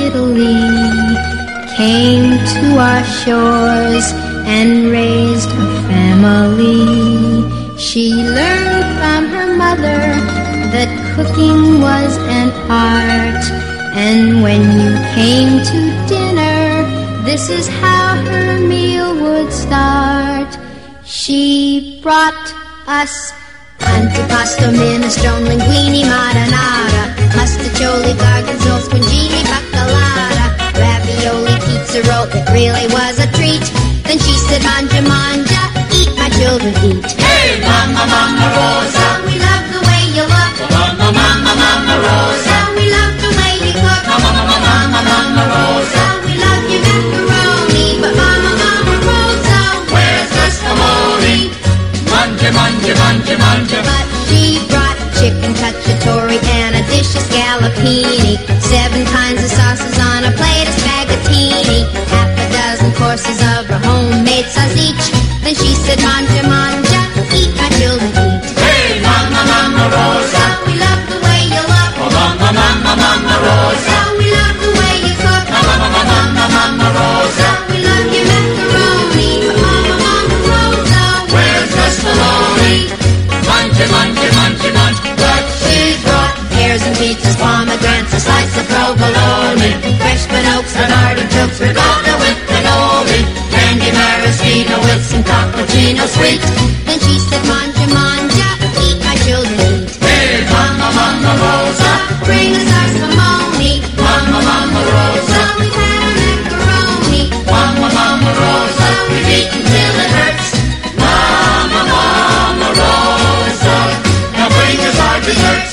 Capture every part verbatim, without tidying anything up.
Italy came to our shores and raised a family. She learned from her mother that cooking was an art, and when you came to dinner, this is how her meal would start. She brought us antipasto, minestrone, linguine, marinara, mustacholi, garganzole, squingini, baccalata, ravioli, pizza roll, it really was a treat. Then she said, manja, manja, eat, my children, eat. Hey, mama, mama Rosa, we love the way you look. Mama, mama, mama Rosa, we love the way you cook. Mama, mama, mama, mama Rosa, we love your macaroni, but mama, mama Rosa, where's the spumoni? Manja, manja, manja, manja. But she brought chicken cacciatore and a dish of scallopini, seven kinds of sauces on a plate of spaghettini, half a dozen courses of her homemade sausage. Then she said, manja, manja, eat, my children, eat. Hey, mama, mama Rosa, we love the way you look. oh, mama, mama, mama Rosa, we love the way you cook. mama, mama, mama, mama Rosa, we love your macaroni, but mama, mama Rosa, where's the spumoni? Manja, manja, manja, manja. But she brought pears and peaches, pomegranates, a slice of provolone, fresh spinach and artichokes, ricotta with cannoli, candy maraschino with some cappuccino sweet. Then she said, manja, manja, eat, my children, eat. Hey, mama, mama Rosa, Bring us our spumoni, mama, mama Rosa, we've had our macaroni, mama, mama Rosa, we've eaten till it hurts. mama, mama Rosa, now bring us our desserts.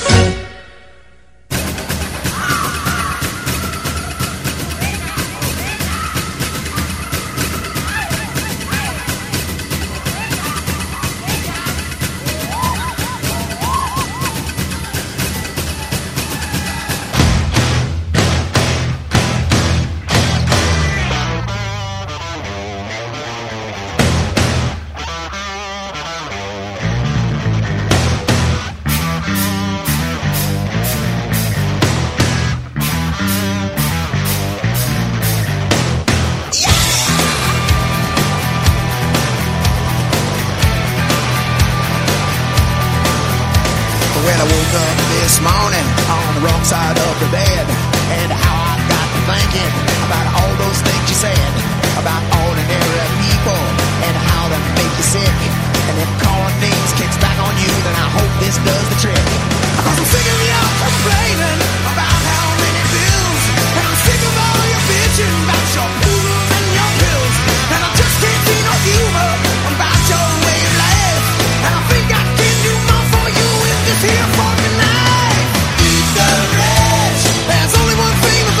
When I woke up this morning on the wrong side of the bed, and how I got to thinking about all those things you said about ordinary people and how they make you sick. And if calling names kicks back on you, then I hope this does the trick. Cause I'm sick of you complaining about how many bills, and I'm sick of all your bitching about your poodles and your pills, and I just can't see no humor about your way of life. And I think I can do more for you with this here fucking knife. Eat the rich. There's only one thing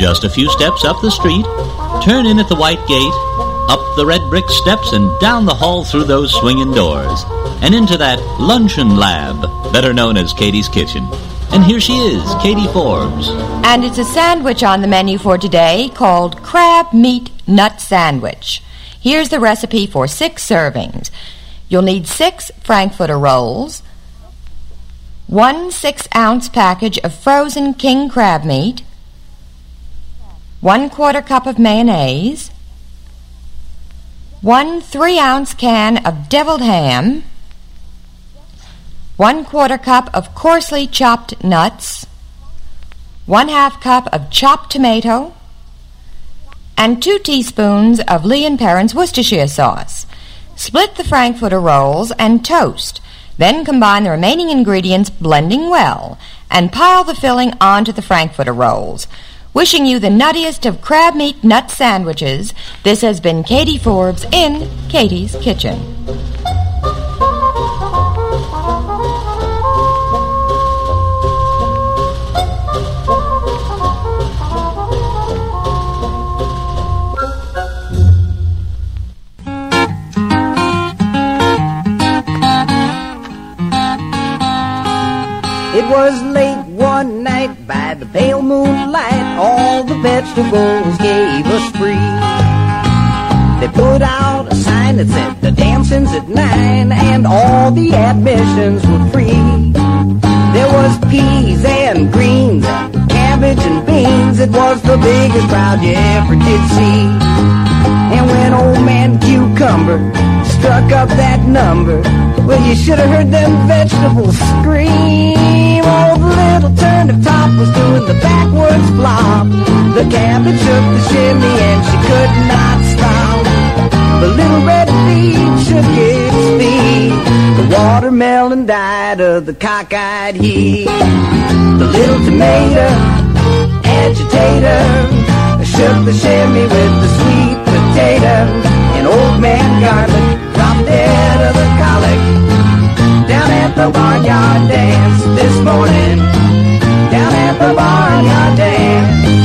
Just a few steps up the street, turn in at the white gate, up the red brick steps and down the hall through those swinging doors, and into that luncheon lab, better known as Katie's Kitchen. And here she is, Katie Forbes. And it's a sandwich on the menu for today called Crab Meat Nut Sandwich. Here's the recipe for six servings. You'll need six Frankfurter rolls, one six-ounce package of frozen king crab meat, one quarter cup of mayonnaise, one three-ounce can of deviled ham, one quarter cup of coarsely chopped nuts, one half cup of chopped tomato, and two teaspoons of Lee and Perrins Worcestershire sauce. Split the Frankfurter rolls and toast. Then combine the remaining ingredients, blending well, and pile the filling onto the Frankfurter rolls. Wishing you the nuttiest of crab meat nut sandwiches, this has been Katie Forbes in Katie's Kitchen. It was late one night by the pale moonlight, all the vegetables gave us free. They put out a sign that said the dancing's at nine and all the admissions were free. There was peas and greens, cabbage and beans. It was the biggest crowd you ever did see. And when old man Cucumber struck up that number, well, you should have heard them vegetables scream. Oh, the little turnip top was doing the backwards flop. The cabbage shook the shimmy and she could not stop. The little red beet shook its feet. The watermelon died of the cockeyed heat. The little tomato agitator shook the shimmy with the sweet potato. And old man Garland dropped dead of the colic down at the barnyard dance this morning. Down at the barnyard dance.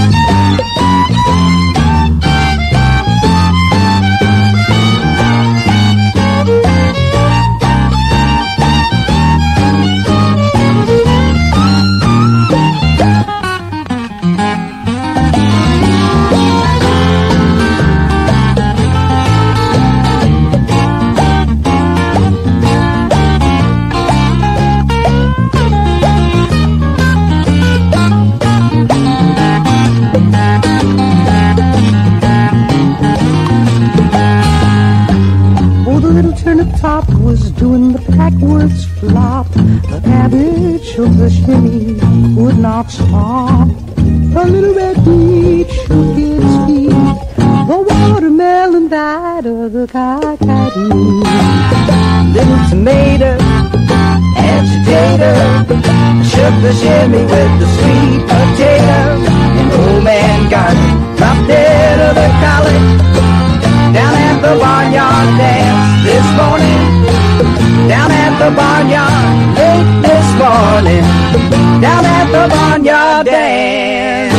Top was doing the backwards flop. The cabbage of the shimmy would not stop. The little red beet shook its feet. The watermelon died of the cockeyed heat. Little tomato agitator shook the shimmy with the sweet potato. And old man Garland dropped dead of the colic down at the barnyard dance this morning. Down at the barnyard late this morning. Down at the barnyard dance.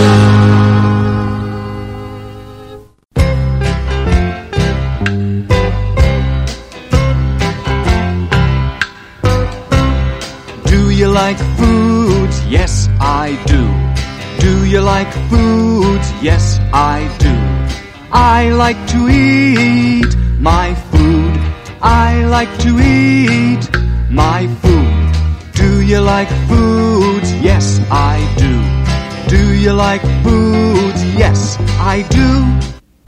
Do you like foods? Yes, I do. Do you like foods? Yes, I do. I like to eat my food. I like to eat my food. Do you like foods? Yes, I do. Do you like foods? Yes, I do.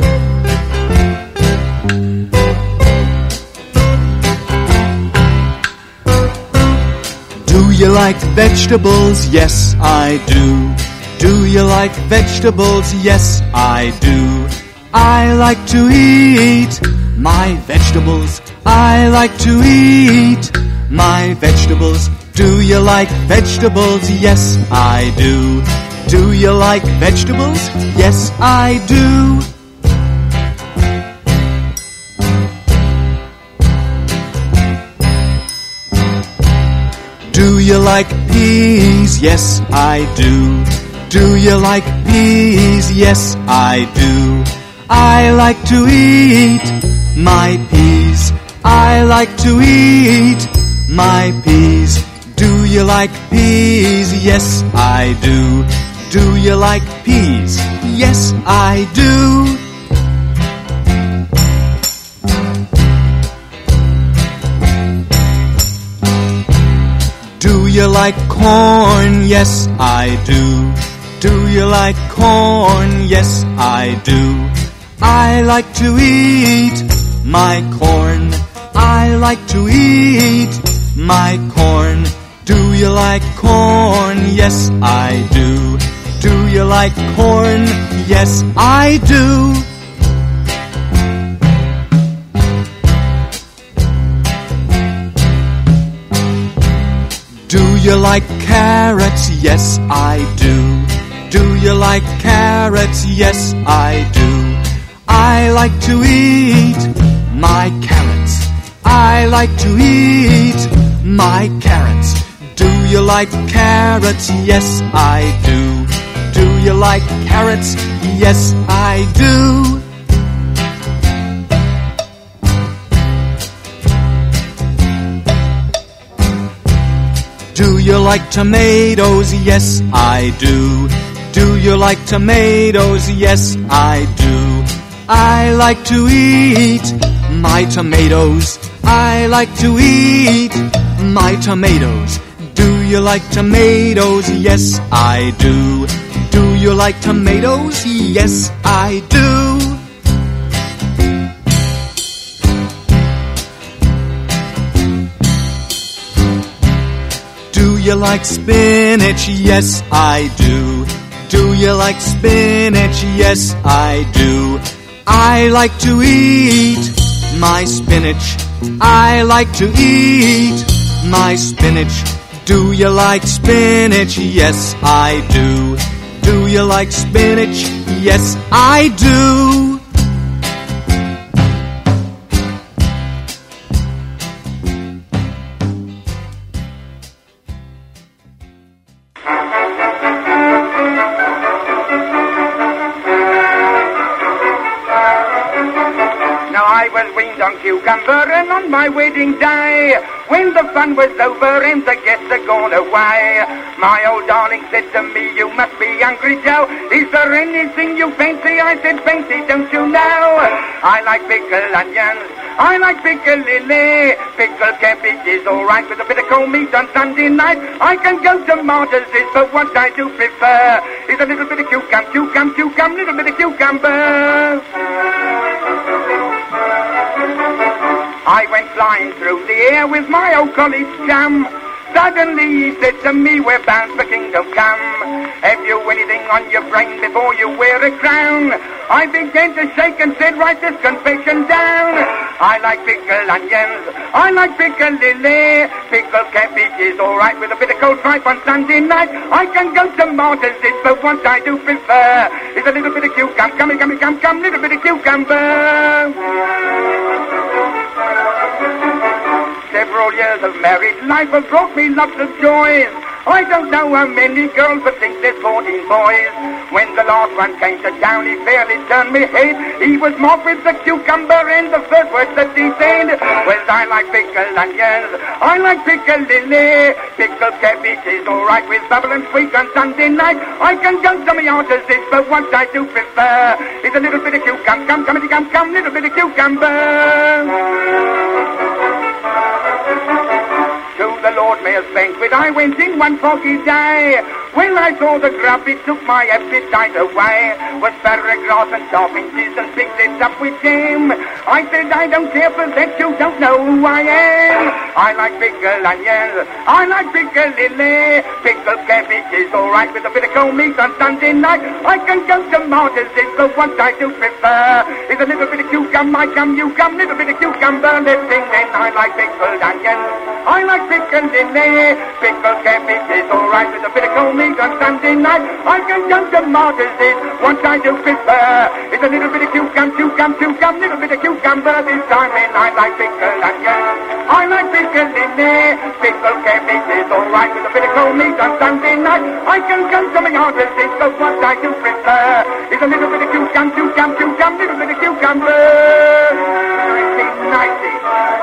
Do you like vegetables? Yes, I do. Do you like vegetables? Yes, I do. I like to eat my vegetables. I like to eat my vegetables. Do you like vegetables? Yes, I do. Do you like vegetables? Yes, I do. Do you like peas? Yes, I do. Do you like peas? Yes, I do. I like to eat my peas. I like to eat my peas. Do you like peas? Yes, I do. Do you like peas? Yes, I do. Do you like corn? Yes, I do. Do you like corn? Yes, I do. I like to eat my corn. I like to eat my corn. Do you like corn? Yes, I do. Do you like corn? Yes, I do. Do you like carrots? Yes, I do. Do you like carrots? Yes, I do. I like to eat my carrots. I like to eat my carrots. Do you like carrots? Yes, I do. Do you like carrots? Yes, I do. Do you like tomatoes? Yes, I do. Do you like tomatoes? Yes, I do. I like to eat my tomatoes. I like to eat my tomatoes. Do you like tomatoes? Yes, I do. Do you like tomatoes? Yes, I do. Do you like spinach? Yes, I do. Do you like spinach? Yes, I do. I like to eat my spinach. I like to eat my spinach. Do you like spinach? Yes, I do. Do you like spinach? Yes, I do. Cucumber and on my wedding day, when the fun was over and the guests had gone away, my old darling said to me, you must be hungry, Joe. Is there anything you fancy? I said, fancy, don't you know? I like pickled onions. I like pickled lily. Pickled cabbage is alright with a bit of cold meat on Sunday night. I can go to Martyrs, but what I do prefer is a little bit of cucumber, cucumber, cucumber, little bit of cucumber. I went flying through the air with my old college chum. Suddenly he said to me, we're bound for kingdom come. Have you anything on your brain before you wear a crown? I began to shake and said, write this confession down. I like pickled onions. I like pickled lily. Pickled cabbage is alright with a bit of cold tripe on Sunday night. I can go to Martyrs, but what I do prefer is a little bit of cucumber. Come, come, come, come, little bit of cucumber. Several years of married life have brought me lots of joys. I don't know how many girls, but think there's fourteen boys. When the last one came to town, he fairly turned me head. He was mocked with the cucumber, and the first words that he said was, I like pickled onions. I like pickled lily. Pickled cabbage is alright with bubble and sweet on Sunday night. I can go to my artist, but what I do prefer is a little bit of cucumber. Come, come, come, come, little bit of cucumber. To the Lord Mayor's banquet I went in one foggy day. When I saw the grub it took my appetite away. Was paragraphs and toppings and picked it up with jam. I said I don't care for that, you don't know who I am. I like pickled onions. I like pickled lily. Pickled cabbage is alright with a bit of cold meat on Sunday night. I can go to Martyrs, but what I do prefer is a little bit of cucumber. I come, you come, little bit of cucumber. Let's sing then. I like pickled onions. I like pickled lily. Pickled cabbage is alright with a bit of cold meat on Sunday night. I can go to Martyrs, what I do prefer is a little bit of cucumber, cucumber, cucumber, little bit of cucumber this time. And I like pickled onions. I like pickled lily. Pickled cabbage is alright with a little bit of cold meat on Sunday night. I can come to my heart and think of what I do prefer. Is a little bit of cucumber, cucumber, cucumber, little bit of cucumber. nineteen ninety.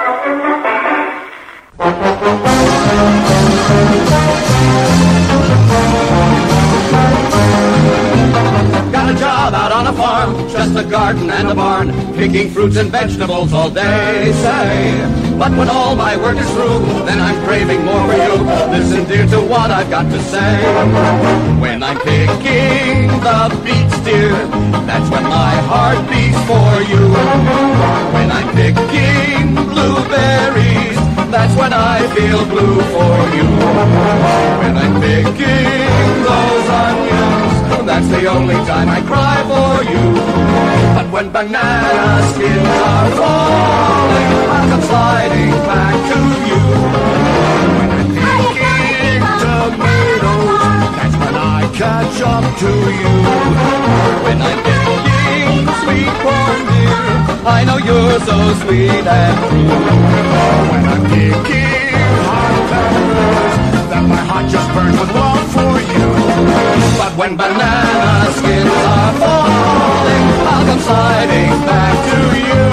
Got a job out on a farm, just a garden and a barn, picking fruits and vegetables all day, say. But when all my work is through, then I'm craving more for you. Listen, dear, to what I've got to say. When I'm picking the beets, dear, that's when my heart beats for you. When I'm picking blueberries, that's when I feel blue for you. When I'm picking those onions, that's the only time I cry for you. But when banana skins are falling, I'll come sliding back to you. When I'm picking tomatoes, that's when I catch up to you. When I'm picking sweet corn, dear, I know you're so sweet and true. When I'm picking hot peppers, then my heart just burns with love for you. But when banana skins are falling, I'll come sliding back to you.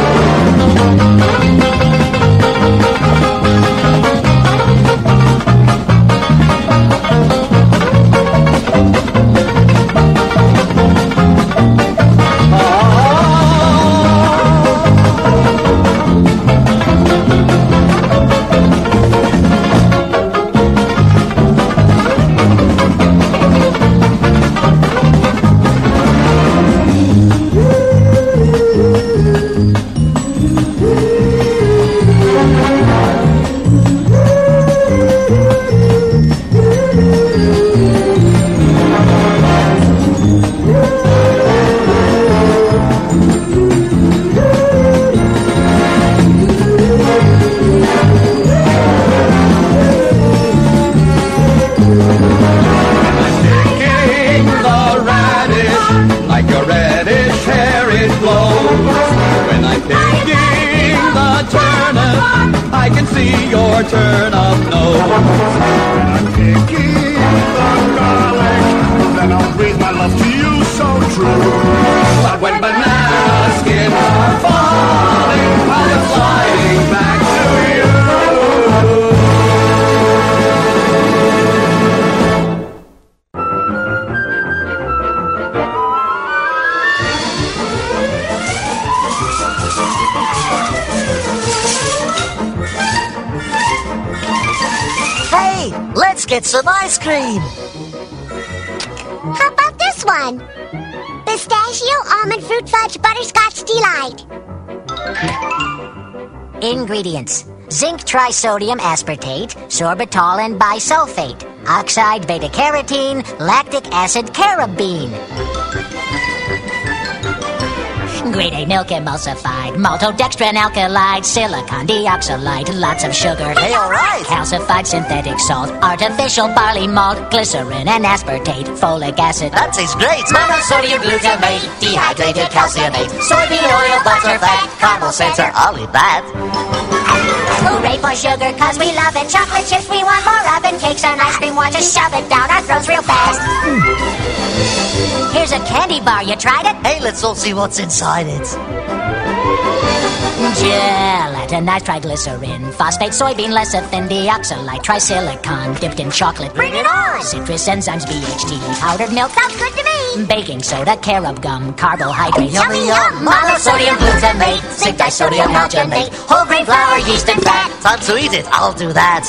Get some ice cream. How about this one? Pistachio, almond fruit fudge, butterscotch delight. Ingredients: zinc trisodium aspartate, sorbitol and bisulfate, oxide beta-carotene, lactic acid carabine. Grade A milk emulsified, maltodextrin alkylide, silicon dioxide, lots of sugar. Hey, all right. Calcified synthetic salt, artificial barley malt, glycerin and aspartate, folic acid. That tastes great. Monosodium glutamate, dehydrated calciumate, soybean oil, butter, fat, caramel sensor. I'll eat that. Hooray for sugar, cause we love it. Chocolate chips, we want more of it. Cakes and ice cream, want to shove it down our throats real fast. Here's a candy bar, you tried it? Hey, let's all see what's inside it. Gelatinized triglycerin, phosphate, soybean lecithin, deoxylite, trisilicon, dipped in chocolate. Bring it on! Citrus enzymes, B H T, powdered milk. Sounds good to me. Baking soda, carob gum, carbohydrates. Yummy, yum! Monosodium glutamate, zinc disodium alginate, whole grain flour, yeast and fat. Time to eat it. I'll do that.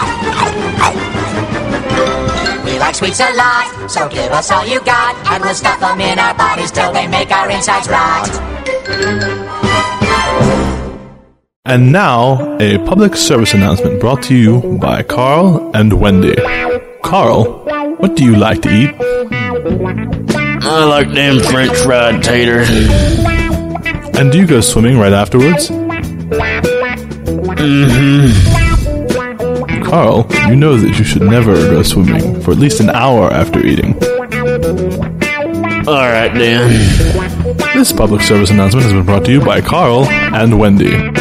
We like sweets a lot, so give us all you got, and we'll stuff them in our bodies till they make our insides rot. And now, a public service announcement brought to you by Carl and Wendy. Carl, what do you like to eat? I like them French fried taters. And do you go swimming right afterwards? Mm-hmm. Carl, you know that you should never go swimming for at least an hour after eating. Alright then. This public service announcement has been brought to you by Carl and Wendy.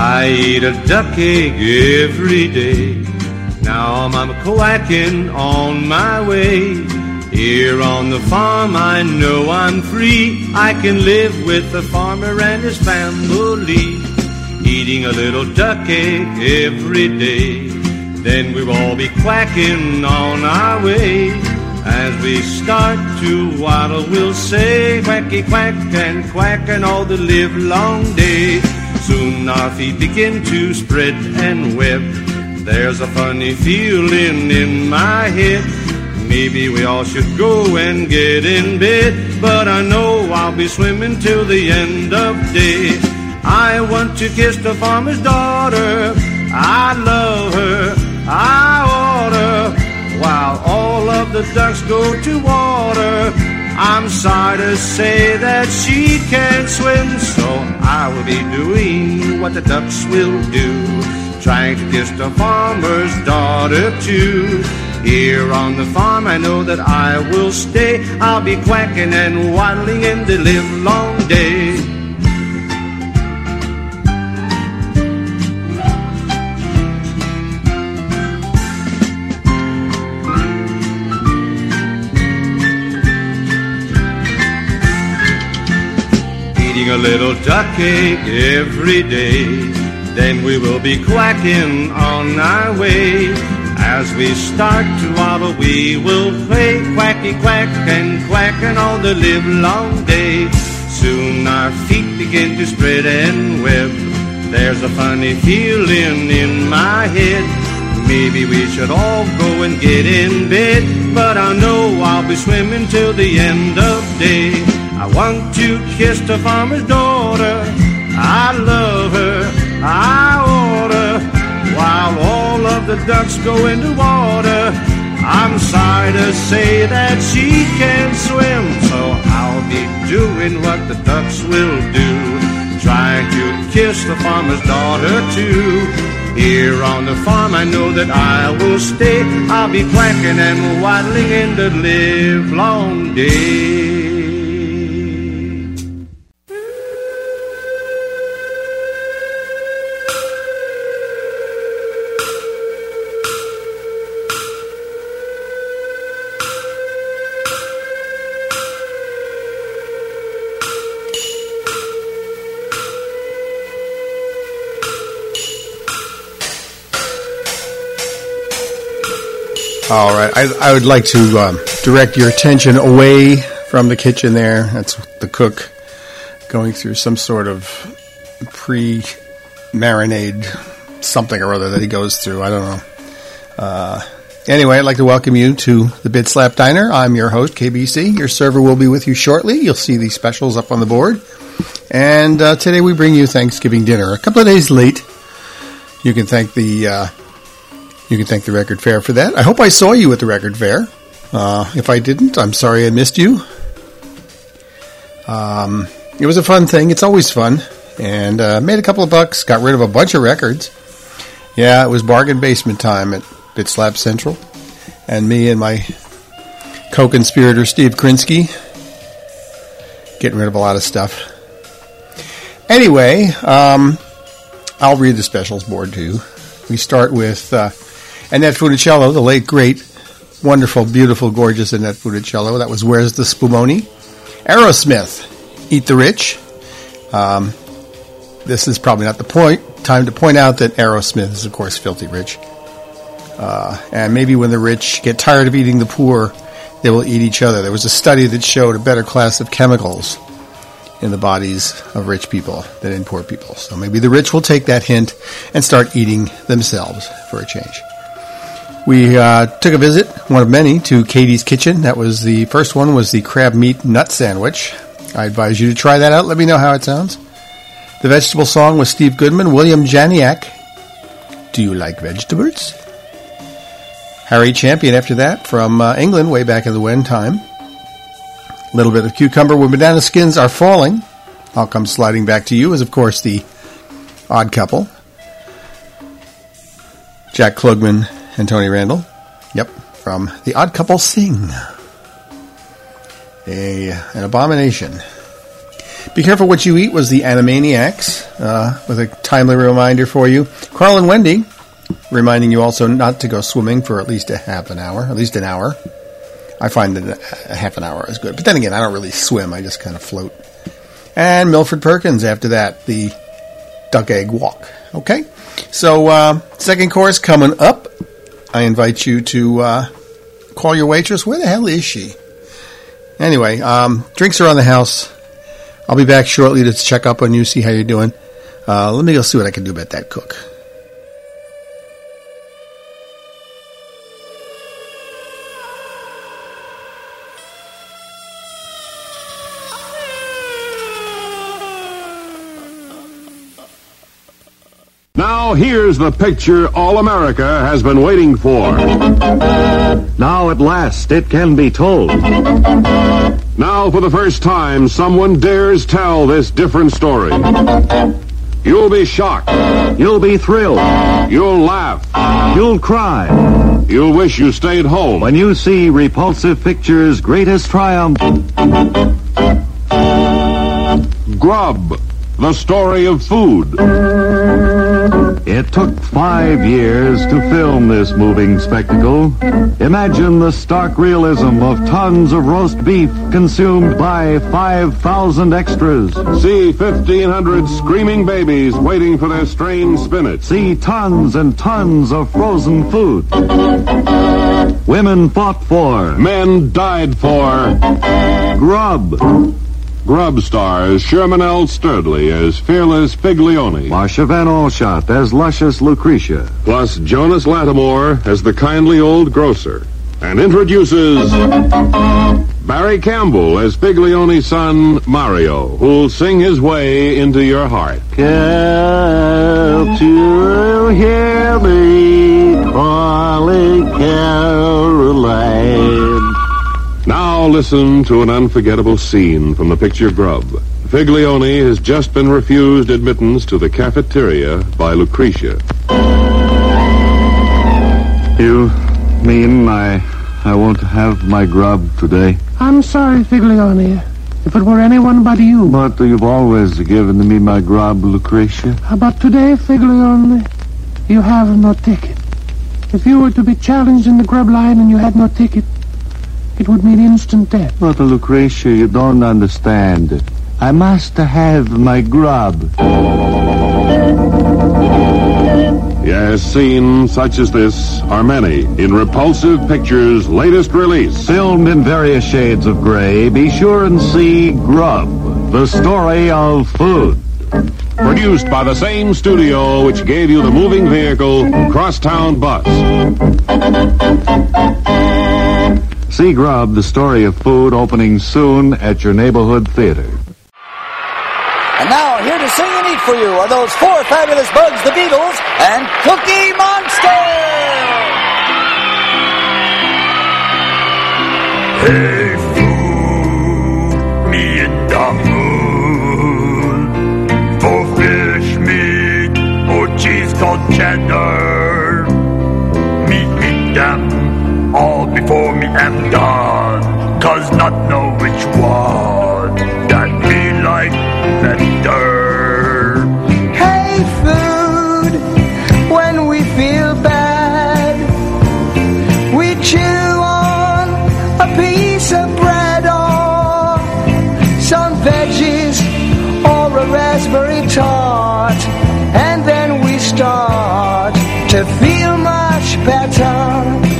I eat a duck egg every day. Now I'm quacking on my way. Here on the farm I know I'm free. I can live with the farmer and his family, eating a little duck egg every day. Then we'll all be quacking on our way. As we start to waddle, we'll say quacky quack and quack and all the live long day. Soon our feet begin to spread and web. There's a funny feeling in my head. Maybe we all should go and get in bed, but I know I'll be swimming till the end of day. I want to kiss the farmer's daughter. I love her, I oughta. While all of the ducks go to water, I'm sorry to say that she can't swim, so I will be doing what the ducks will do, trying to kiss the farmer's daughter too. Here on the farm I know that I will stay. I'll be quacking and waddling in the live long day. Eating a little duck egg every day. Then we will be quacking on our way. As we start to waddle, we will play quacky quack and quack and all the live long day. Soon our feet begin to spread and web. There's a funny feeling in my head. Maybe we should all go and get in bed, but I know I'll be swimming till the end of day. I want to kiss the farmer's daughter. I love her, I oughta. While all of the ducks go into water, I'm sorry to say that she can't swim, so I'll be doing what the ducks will do, trying to kiss the farmer's daughter too. Here on the farm I know that I will stay. I'll be quacking and waddling in the live long day. All right, I, I would like to um, direct your attention away from the kitchen there. That's the cook going through some sort of pre-marinade something or other that he goes through. I don't know. Uh, anyway, I'd like to welcome you to the Bit Slap Diner. I'm your host, K B C. Your server will be with you shortly. You'll see the specials up on the board. And uh, today we bring you Thanksgiving dinner. A couple of days late. You can thank the... Uh, You can thank the Record Fair for that. I hope I saw you at the Record Fair. Uh, if I didn't, I'm sorry I missed you. Um, it was a fun thing. It's always fun. And uh, made a couple of bucks. Got rid of a bunch of records. Yeah, it was bargain basement time at Bit Slap Central. And me and my co-conspirator Steve Krinsky getting rid of a lot of stuff. Anyway, um, I'll read the specials board too. We start with... Uh, Annette Funicello, the late, great, wonderful, beautiful, gorgeous Annette Funicello. That was Where's the Spumoni? Aerosmith, Eat the Rich. Um, this is probably not the point. Time to point out that Aerosmith is, of course, Filthy Rich. Uh, and maybe when the rich get tired of eating the poor, they will eat each other. There was a study that showed a better class of chemicals in the bodies of rich people than in poor people. So maybe the rich will take that hint and start eating themselves for a change. We uh, took a visit, one of many, to Katie's Kitchen. That was the first one, was the crab meat nut sandwich. I advise you to try that out. Let me know how it sounds. The vegetable song was Steve Goodman. William Janiak, Do You Like Vegetables? Harry Champion after that, from uh, England, way back in the Wen time. A little bit of Cucumber When Banana Skins Are Falling. I'll Come Sliding Back to You is, of course, the Odd Couple. Jack Klugman and Tony Randall. Yep, from The Odd Couple Sing. A, an abomination. Be Careful What You Eat was the Animaniacs, uh, with a timely reminder for you. Carl and Wendy, reminding you also not to go swimming for at least a half an hour, at least an hour. I find that a half an hour is good. But then again, I don't really swim. I just kind of float. And Milford Perkins after that, the Duck Egg Walk. Okay? So, uh, second course coming up. I invite you to uh, call your waitress. Where the hell is she? Anyway, um, drinks are on the house. I'll be back shortly to check up on you, see how you're doing. Uh, let me go see what I can do about that cook. Now here's the picture all America has been waiting for. Now at last it can be told. Now for the first time someone dares tell this different story. You'll be shocked. You'll be thrilled. You'll laugh. You'll cry. You'll wish you stayed home when you see Repulsive Pictures' greatest triumph. Grub, the story of food. It took five years to film this moving spectacle. Imagine the stark realism of tons of roast beef consumed by five thousand extras. See fifteen hundred screaming babies waiting for their strained spinach. See tons and tons of frozen food. Women fought for. Men died for. Grub. Grub stars Sherman L. Sturdley as fearless Figlione, Marcia Van Alshot as luscious Lucretia, plus Jonas Lattimore as the kindly old grocer, and introduces Barry Campbell as Figlione's son Mario, who'll sing his way into your heart. Can't you hear me calling Caroline? Now listen to an unforgettable scene from the picture Grub. Figlione has just been refused admittance to the cafeteria by Lucretia. You mean I I won't have my grub today? I'm sorry, Figlione. If it were anyone but you. But you've always given me my grub, Lucretia. But today, Figlione, you have no ticket. If you were to be challenged in the grub line and you had no ticket, it would mean instant death. But, Lucretia, you don't understand. I must have my grub. Yes, scenes such as this are many in Repulsive Pictures' latest release. Filmed in various shades of gray, be sure and see Grub, the story of food. Produced by the same studio which gave you the moving vehicle Crosstown Bus. See Grub, the story of food, opening soon at your neighborhood theater. And now, here to sing and eat for you are those four fabulous bugs, the Beatles, and Cookie Monster! Hey, food, me in the mood for fish meat or cheese called cheddar. Me eat them all before me am done, 'cause not know which one that me like better. Hey, food, when we feel bad, we chew on a piece of bread or some veggies or a raspberry tart, and then we start to feel much better.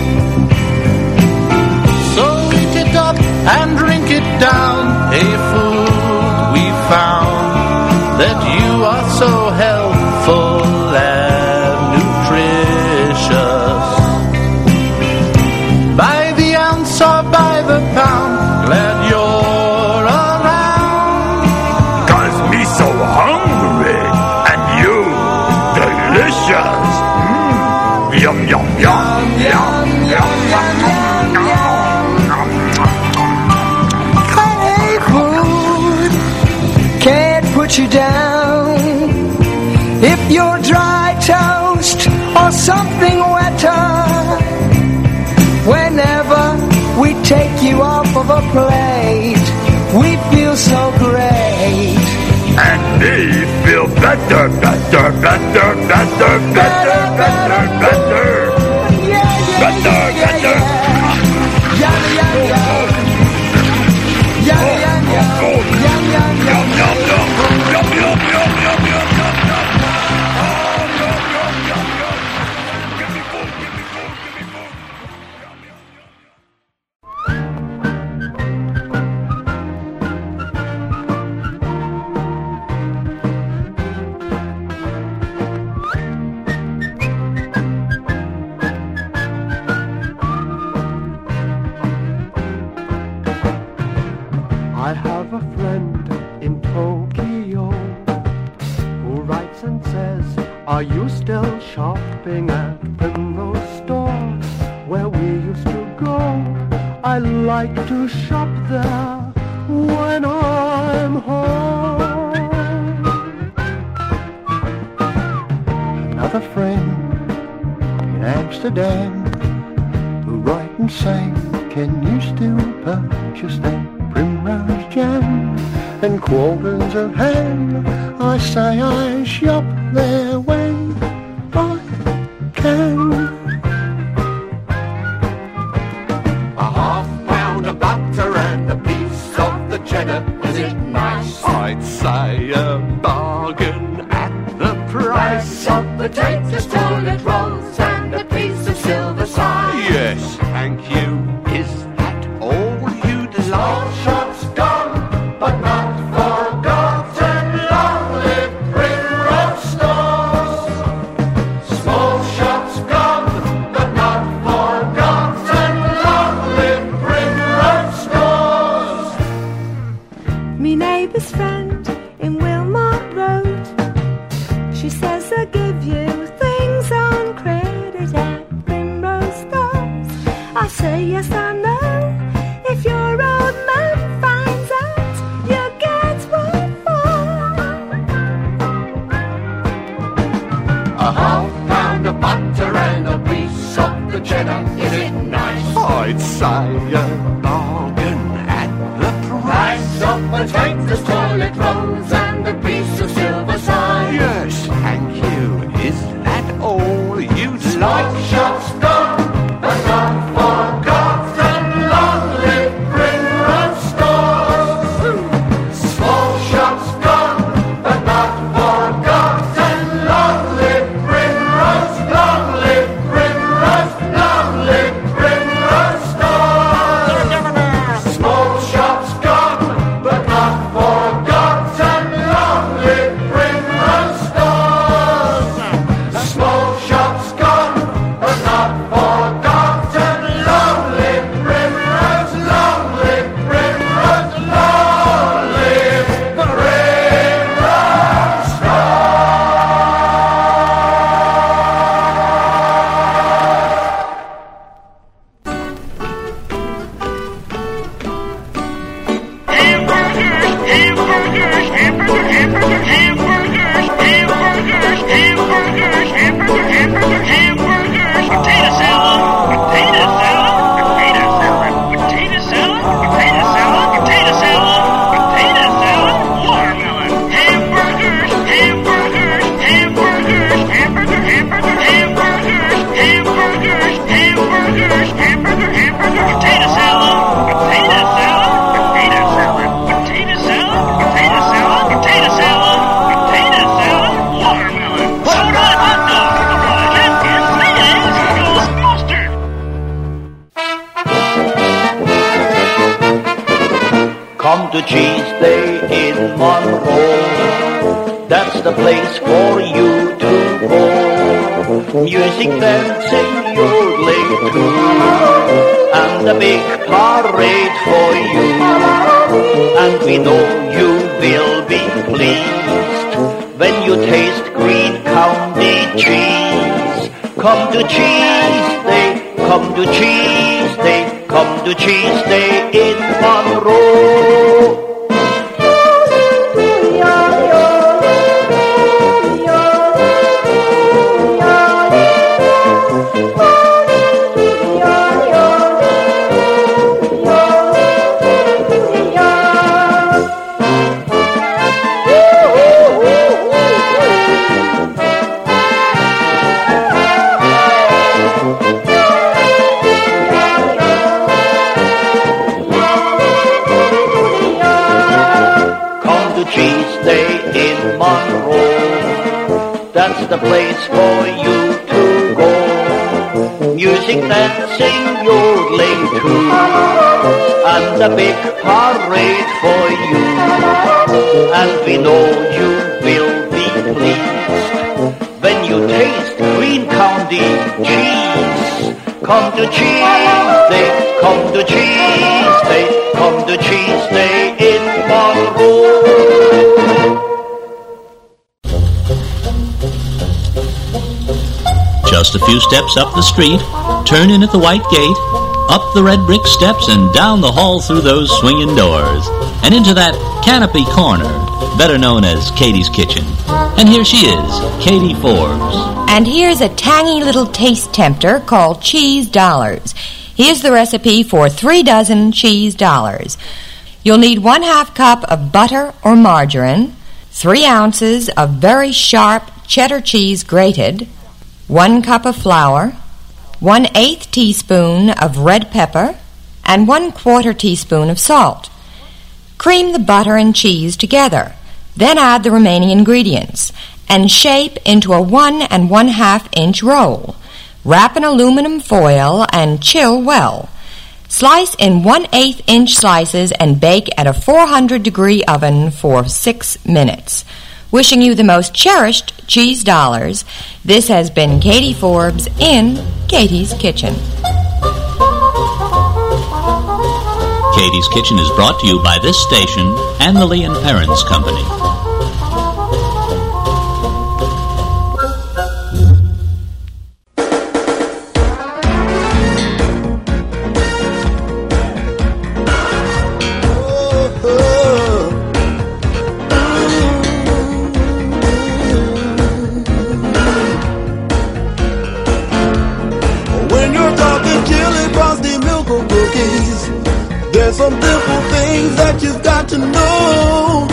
And drink it down. Hey, food, we found that you are so helpful and nutritious. By the ounce or by the pound, glad you're around. 'Cause me so hungry and you delicious. Mm. Yum, yum, yum, yum, yum, yum, yum. Put you down if you're dry toast or something wetter. Whenever we take you off of a plate, we feel so great. better, better, better, better, better, better, better. Better, better. Yum, yum, yum. Yum, yum, yum. Yum, yum, yum. Yum, yum, yum, yum, yum, yum, yum, yum, yum. I have a friend in Tokyo who writes and says, are you still shopping at Primrose Store where we used to go? I like to shop there when I'm home. Another friend in Amsterdam who write and say, can you still purchase that Primrose jam and quarters of ham? I say I shop there when I can. A half pound of butter and a piece of the cheddar. Is it nice? I'd say a bargain at the price of potatoes, toilet rolls, and a piece of silver side. Yes, thank you. Is that all you'd like? Shop's gone, but not forgotten. Long live Primrose Stores. Small shop's gone, but not forgotten. Long live Primrose Stores. Me neighbour's friend in Wilmot Road, she says I give you things on credit at Primrose Stores. I say yes, I know. If your old man finds out, you get what for. A half pound of butter and a piece of the cheddar. Is it nice? I'd say a bargain at the price of potatoes, toilet rolls, and a piece of silver side. Yes, thank you. Is that all you'd Like like? shop's gone, but not forgotten. Long live Primrose Stores. Small shop's gone, but not forgotten. Long live Primrose, long live Primrose, long live Primrose Stores. Small shop's gone, but not forgotten. Long live Primrose Stores. Small shop's gone, but not forgotten. Long live Primrose, long live Primrose, long live Primrose Come to Cheese Day in Monroe. That's the place for you to go. Music, dancing, yodeling too, and a big parade for you. And we know you will be pleased when you taste Green County cheese. Come to Cheese Day, come to Cheese Day, come to Cheese Day in Monroe. that's the place for you to go. Music, dancing, yodeling too, and a big parade for you. And we know you will be pleased when you taste Green County cheese. Come to Cheese Day, come to Cheese Day, come to Cheese Day in Monroe. Just a few steps up the street, turn in at the white gate, up the red brick steps and down the hall through those swinging doors, and into that canopy corner, better known as Katie's Kitchen. And here she is, Katie Forbes. And here's a tangy little taste tempter called Cheese Dollars. Here's the recipe for three dozen cheese dollars. You'll need one half cup of butter or margarine, three ounces of very sharp cheddar cheese grated, one cup of flour, one eighth teaspoon of red pepper, and one quarter teaspoon of salt. Cream the butter and cheese together. Then add the remaining ingredients and shape into a one and one half inch roll. Wrap in aluminum foil and chill well. Slice in one eighth inch slices and bake at a four hundred degree oven for six minutes. Wishing you the most cherished cheese dollars, this has been Katie Forbes in Katie's Kitchen. Katie's Kitchen is brought to you by this station and the Lee and Perrins Company. There's some simple things that you've got to know.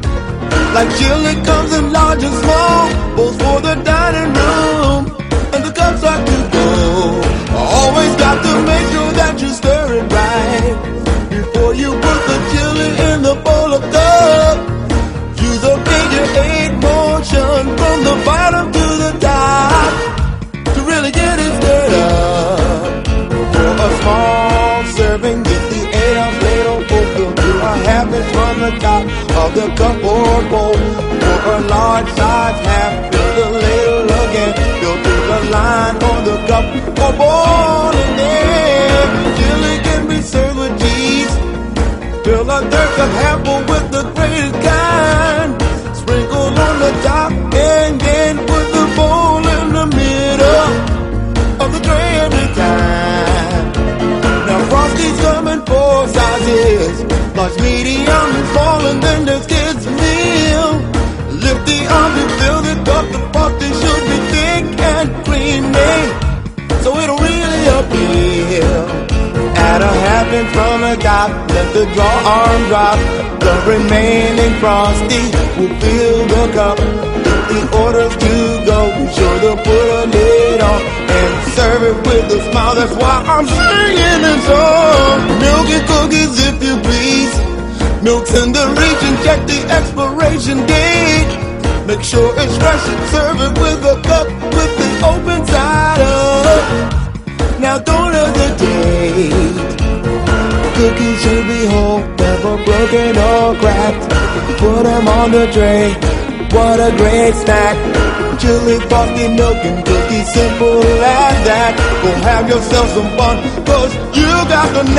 Like chili comes in large and small, both for the dining room and the cups are to go. Always got to make sure that you stir it right before you put the chili in the bowl of cup. Use a figure eight motion from the bottom to the top to really get it stirred up. For a small serving, get the eight ounce ladle full to a half inch from the top of the cup or bowl. For a large size half, fill the ladle again, fill to the line on the cup or bowl. And then chili can be served with cheese. Fill a third cup half full with the grated kind. Sprinkle on the top and then put the bowl in the middle of the tray every time. Now Frosty's come in four sizes, large, medium, and small, and then there's kids' meal. Lift the arm to fill the cup, the frosty should be thick and creamy, so it'll really appeal. Add a half inch from the top, let the draw arm drop. The remaining frosty will fill the cup. If the orders to go, be sure to put a lid on and serve it with a smile. That's why I'm singing this song. Milk and cookies, if you please. Milk's in the reach and check the expiration date. Make sure it's fresh and serve it with a cup with the open side up. Now don't hesitate. Cookies should be whole, never broken or cracked. Put them on the tray, what a great snack. Chili, frosty, milk, and cookies, simple as that. Go have yourself some fun, cause you got the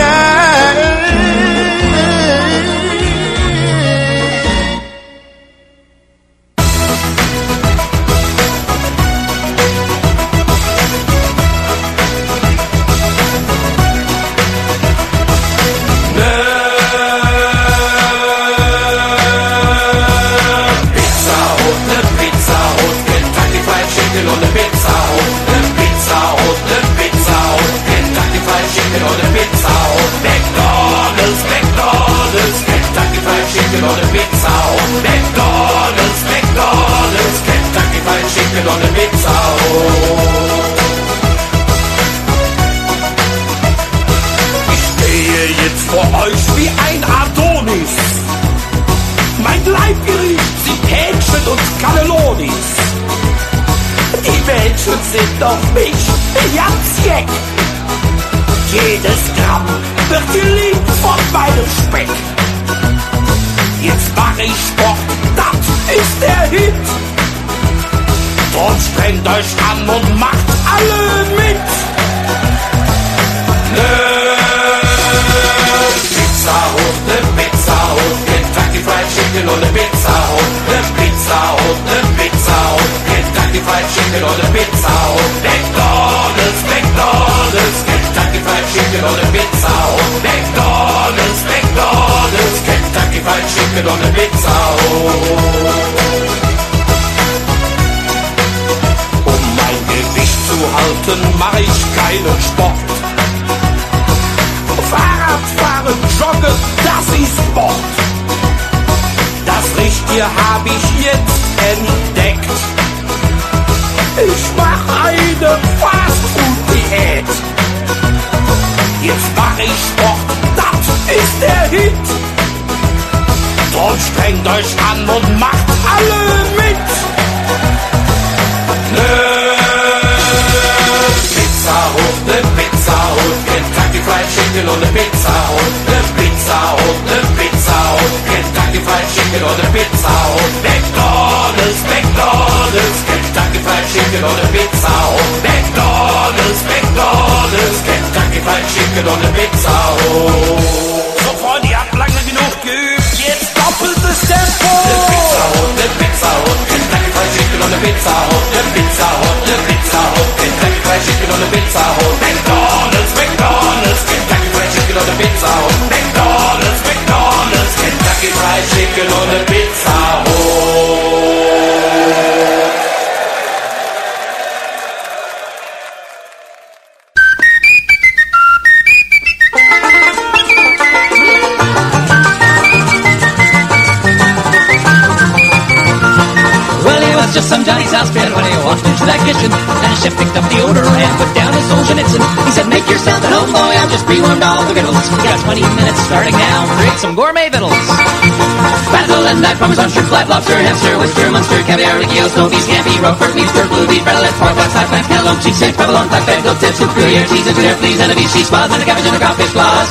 knack. Ich stehe jetzt vor euch wie ein Adonis. Mein Leibgericht sind Hähnchen und Cannellonis. sind auf mich wie am Zweck. Jedes Gramm wird geliebt von meinem Speck. Jetzt mach ich Sport, das ist der Hit. Dort strengt euch an und macht alle mit. Ne Pizza Hut, ne Pizza Hut, Kentucky Fried Chicken und ne Pizza Hut, ne Pizza Hut, ne Pizza Hut, Kentucky Fried Chicken und ne Pizza Hut, McDonald's, McDonald's, Kentucky Fried Chicken und ne Pizza Hut, McDonald's, McDonald's, Kentucky Fried Chicken und ne Pizza Hut. Um mein Gewicht zu halten, mach ich keinen Sport. Fahrradfahren, Joggen, das ist Sport. Das Richtige hab ich jetzt entdeckt. Ich mach eine Fastfood-Diät. Jetzt mach ich Sport, das ist der Hit. Drum strengt euch an und macht alle mit. Ne Pizza Hut, ne Pizza Hut, Kentucky Fried Chicken und ne Pizza Hut, ne Pizza Hut, ne Pizza Hut, Kentucky Fried Chicken und ne Pizza Hut, McDonald's, McDonald's, Kentucky Fried Chicken und ne Pizza Hut, McDonald's, McDonald's, Kentucky Fried Chicken und ne Pizza Hut. So Freunde, ihr habt lange genug geübt, jetzt doppeltes Tempo. Ne Pizza Hut, ne Pizza Hut, Kentucky Fried Chicken und ne Pizza Hut, ne Pizza Hut, ne Pizza Hut, Kentucky Fried Chicken und ne Pizza Hut, McDonald's, McDonald's, Kentucky Fried Chicken und ne Pizza Hut, McDonald's, McDonald's, Kentucky Fried Chicken und ne Pizza Hut. Just some Johnny Saucepan when he walked into that kitchen, and the chef picked up the order and put down his Solzhenitsyn. He said, make yourself at home, boy, I'll just pre-warmed all the vittles. You got twenty minutes starting now, create some gourmet vittles. Basil and that Parmesan, shrimp, flat lobster, hamster, oyster, Munster, caviar, Riggio, snow beef, scampi, roquefort, beef, skirt, blue beef, breadlet, pork, box, hot plant, scallop, cheesesteak, provolone, flatbread, goat tip, soup, gruyere, cheese, and ginger, fleas, and a beef, cheese, squads, and a cabbage, and a crawfish claws.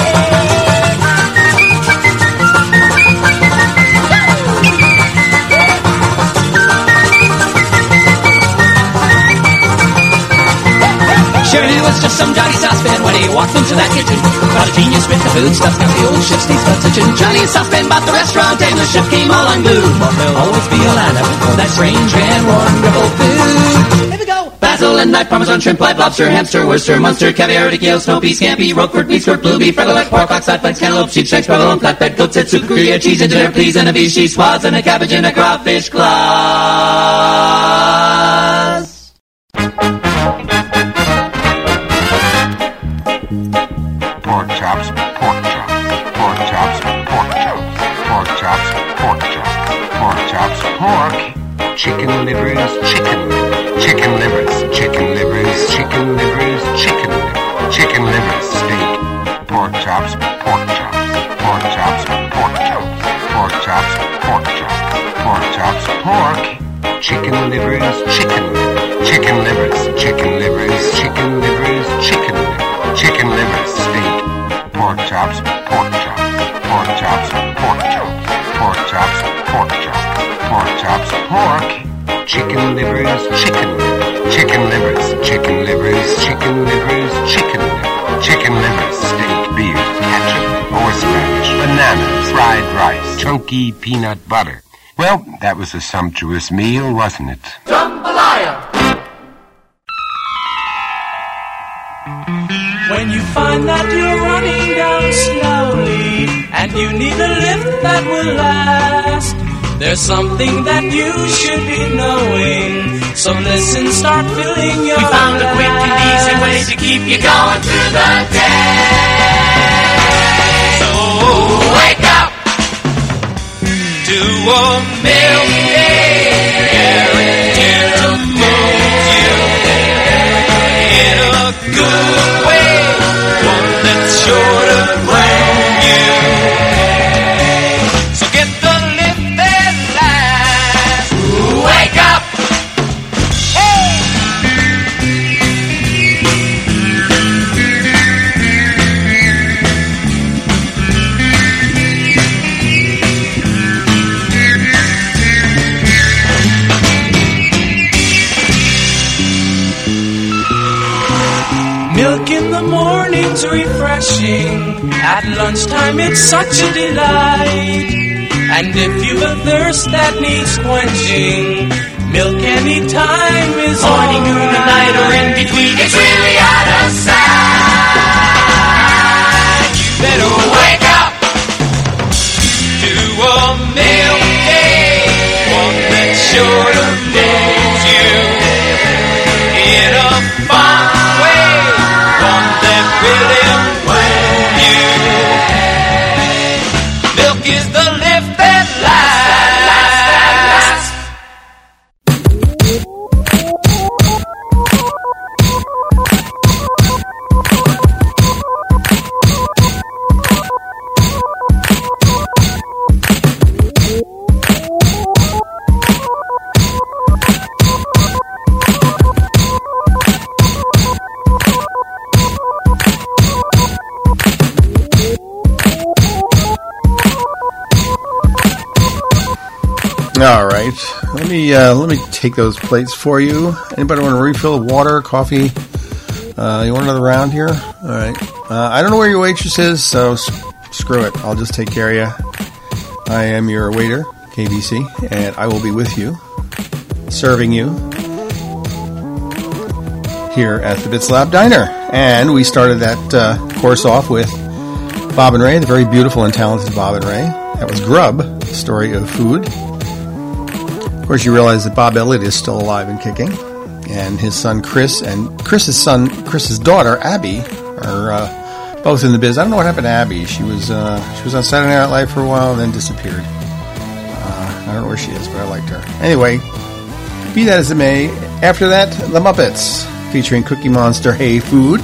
Sure, he was just some Johnny Saucepan when he walked into that kitchen. Got a genius with the food stuff, got the old chef's taste buds itching. Johnny Saucepan bought the restaurant and the chef came all unglued. But there'll always be a lineup for that strange and wonderful food. Here we go! Basil and knife, Parmesan, shrimp, live lobster, hamster, oyster, Munster, caviar, Riggio, snow beef, scampi, roquefort, beef, skirt, blue beef, breadlet, pork, ox, hot plant, cantaloupe, sheep, steaks, provolone, flatbread, goat tip, soup, gruyere, cheese, and ginger, fleas, and a beef, cheese, squads, and a cabbage, and a crawfish claws. Pork chops, pork chops, pork chops, pork chops, pork chops, pork chops, pork chops, pork, chicken livers, chicken livers, chicken livers, chicken livers, chicken livers, chicken livers, chicken livers, steak, pork chops, pork chops, pork chops, pork chops, pork chops, pork chops, pork chops, pork, chicken livers, chicken livers, chicken livers, chicken livers, chicken livers, chicken livers, chicken livers, steak, pork chops, pork chops, pork chops, pork chops, pork chops, pork chops, pork chops, pork, chicken livers, chicken livers, chicken livers, chicken livers, chicken livers, chicken livers, chicken livers, steak, beer, ketchup, horseradish, bananas, fried rice, chunky peanut butter. Well, that was a sumptuous meal, wasn't it? Jambalaya! When you find that you're running down slowly and you need a lift that will last, there's something that you should be knowing. So listen, start filling your We found a quick and easy way to keep you going through the day. So wake up to a million guaranteed to move you in a good way, one that's sure to groom you. So get the lift that lasts. Wake up! Hey! refreshing. At lunchtime it's such a delight. And if you've a thirst that needs quenching, milk any time is morning, noon, and night, or in between. It's really out of sight. You better wake up to a milk day, one that's sure to please you in a fun way, one that will impress you. Milk is the lift that lasts. All right, let me uh, let me take those plates for you. Anybody want a refill of water, coffee? Uh, you want another round here? All right. Uh, I don't know where your waitress is, so s- screw it. I'll just take care of you. I am your waiter, K B C, and I will be with you, serving you here at the Bits Lab Diner. And we started that uh, course off with Bob and Ray, the very beautiful and talented Bob and Ray. That was Grub, the story of food. Of course, you realize that Bob Elliott is still alive and kicking, and his son Chris and Chris's son, Chris's daughter Abby, are uh, both in the biz. I don't know what happened to Abby. She was uh, she was on Saturday Night Live for a while and then disappeared. Uh, I don't know where she is, but I liked her. Anyway, be that as it may, after that, The Muppets, featuring Cookie Monster Hey Food.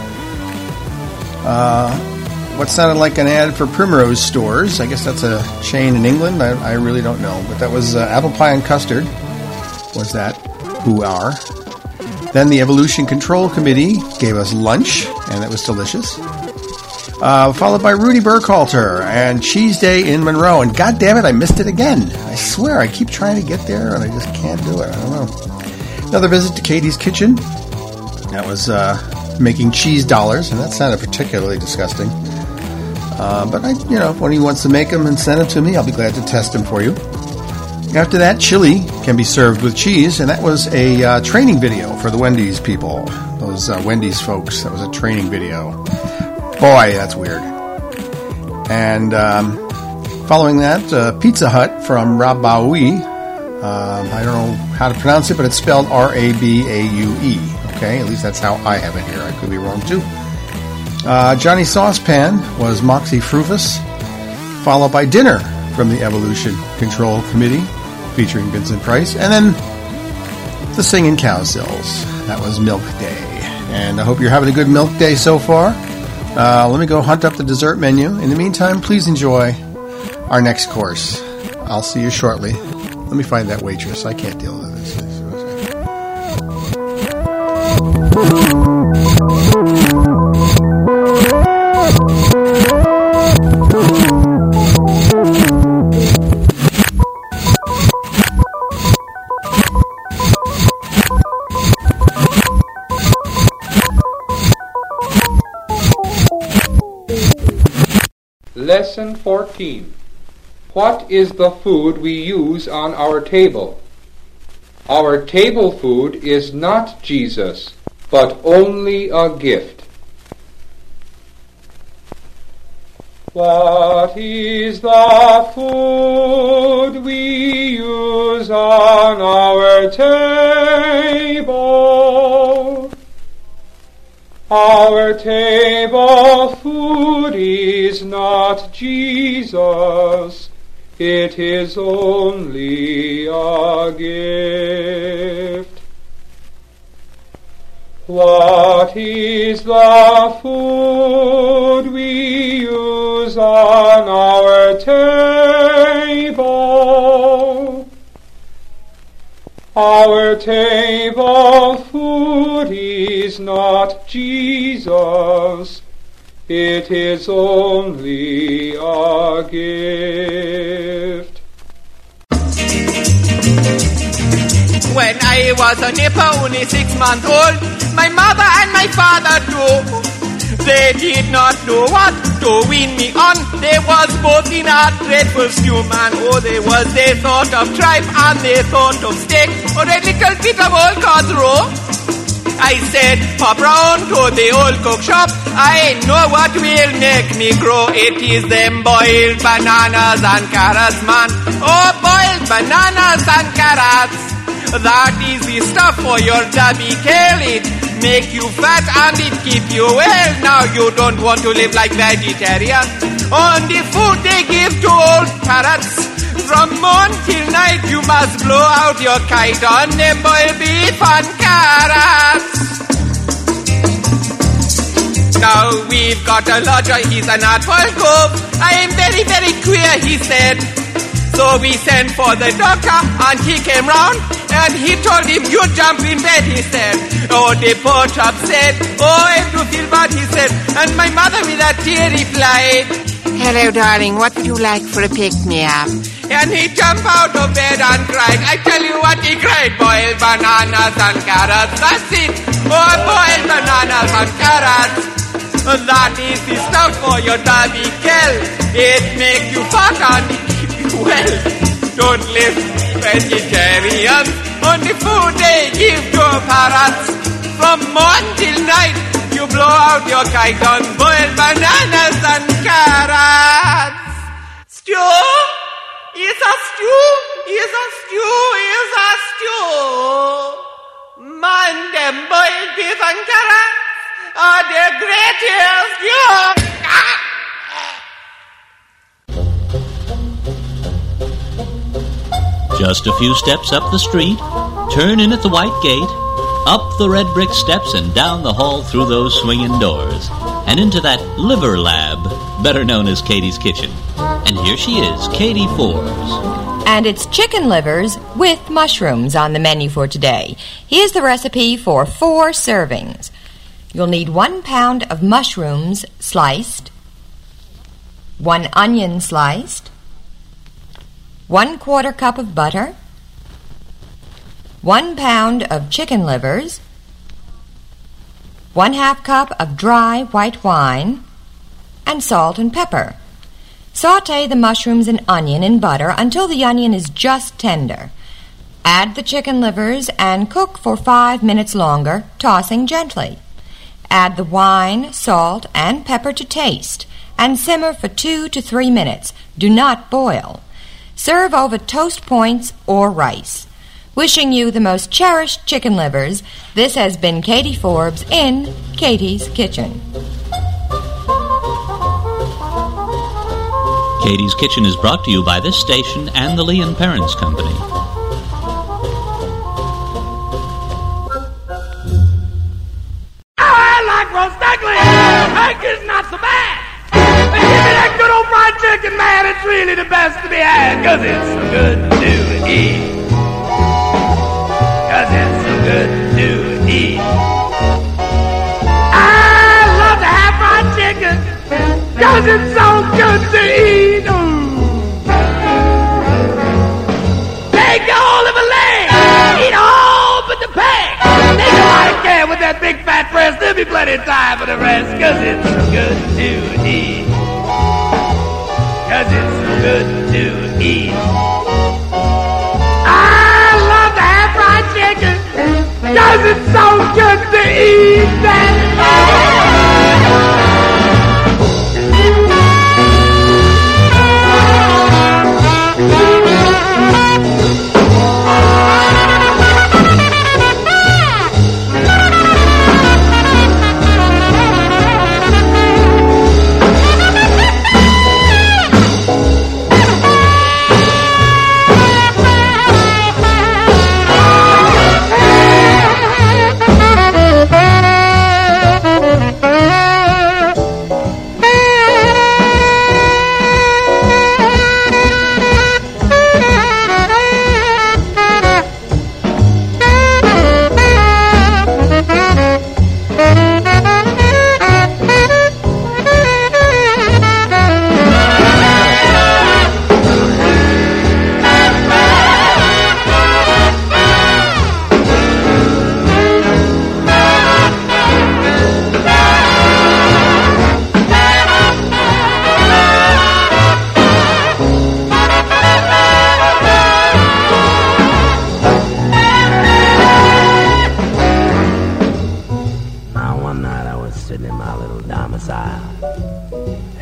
Uh, what sounded like an ad for Primrose Stores. I guess that's a chain in England. I, I really don't know. But that was uh, Apple Pie and Custard. Was that? Who are? Then the Evolution Control Committee gave us lunch, and that was delicious. Uh, followed by Rudy Burkhalter and Cheese Day in Monroe. And God damn it, I missed it again. I swear, I keep trying to get there, and I just can't do it. I don't know. Another visit to Katie's Kitchen. That was uh, making cheese dollars, and that sounded particularly disgusting. Uh, but, I, you know, when he wants to make them and send them to me, I'll be glad to test them for you. After that, chili can be served with cheese, and that was a uh, training video for the Wendy's people, those uh, Wendy's folks. That was a training video. Boy, that's weird. And um, following that, uh, Pizza Hut from Rabaui. Um, I don't know how to pronounce it, but it's spelled R A B A U E. Okay, at least that's how I have it here. I could be wrong, too. Uh, Johnny Saucepan was Moxie Frufus, followed by dinner from the Evolution Control Committee, featuring Vincent Price, and then the Singing Cowsills. That was Milk Day. And I hope you're having a good milk day so far. Uh, let me go hunt up the dessert menu. In the meantime, please enjoy our next course. I'll see you shortly. Let me find that waitress. I can't deal with this. Lesson fourteen. What is the food we use on our table? Our table food is not Jesus, but only a gift. What is the food we use on our table? Our table food is not Jesus, it is only a gift. What is the food we use on our table? Our table food is not Jesus, it is only a gift. When I was a nipper, only six months old, my mother and my father too They did not know what to win me on. They was both in a dreadful stew, man. Oh, they was, they thought of tripe and they thought of steak, or a little bit of old cod roe. I said, pop round to the old cook shop. I know what will make me grow. It is them boiled bananas and carrots, man. Oh, boiled bananas and carrots. That is the stuff for your dabby kale. It make you fat and it keep you well. Now you don't want to live like vegetarian. On the food they give to old parrots. From morn till night you must blow out your kite on them boiled beef and carrots. Now we've got a lodger, he's an artful cove. I am very, very queer, he said. So we sent for the doctor and he came round and he told him, you jump in bed, he said. Oh, the poor chap said, oh, I do feel bad, he said. And my mother with a tear replied, hello, darling, what would you like for a pick-me-up? And he jumped out of bed and cried. I tell you what he cried, boiled bananas and carrots, that's it. Oh, boiled bananas and carrots. That is the stuff for your dabby kale. It make you fat and it keep you well. Don't live vegetarian on the food they give to parrots. From morn till night, you blow out your kite on boiled bananas and carrots. Stew? Is a stew? Is a stew? Is a stew? Man, them boiled beef and carrots are the greatest stew. Just a few steps up the street, turn in at the white gate, up the red brick steps and down the hall through those swinging doors, and into that liver lab, better known as Katie's Kitchen. And here she is, Katie Forbes. And it's chicken livers with mushrooms on the menu for today. Here's the recipe for four servings. You'll need one pound of mushrooms sliced, one onion sliced, one quarter cup of butter, one pound of chicken livers, one half cup of dry white wine, and salt and pepper. Sauté the mushrooms and onion in butter until the onion is just tender. Add the chicken livers and cook for five minutes longer, tossing gently. Add the wine, salt, and pepper to taste, and simmer for two to three minutes. Do not boil. Serve over toast points or rice. Wishing you the most cherished chicken livers, this has been Katie Forbes in Katie's Kitchen. Katie's Kitchen is brought to you by this station and the Lee and Perrins Company. I like roast duckling. Heck is not so bad. But give me that good old fried chicken, man. It's really the best to be had. Cause it's so good to eat. Cause it's so good to eat. I love to have fried chicken. Cause it's so good to eat. Ooh. Take the whole of a leg. Eat all but the peg. They know I care with that big fat breast. There'll be plenty of time for the rest. Cause it's so good to eat. Cause it's so good to eat. I love to have fried chicken. Cause it's so good to eat. Thank you.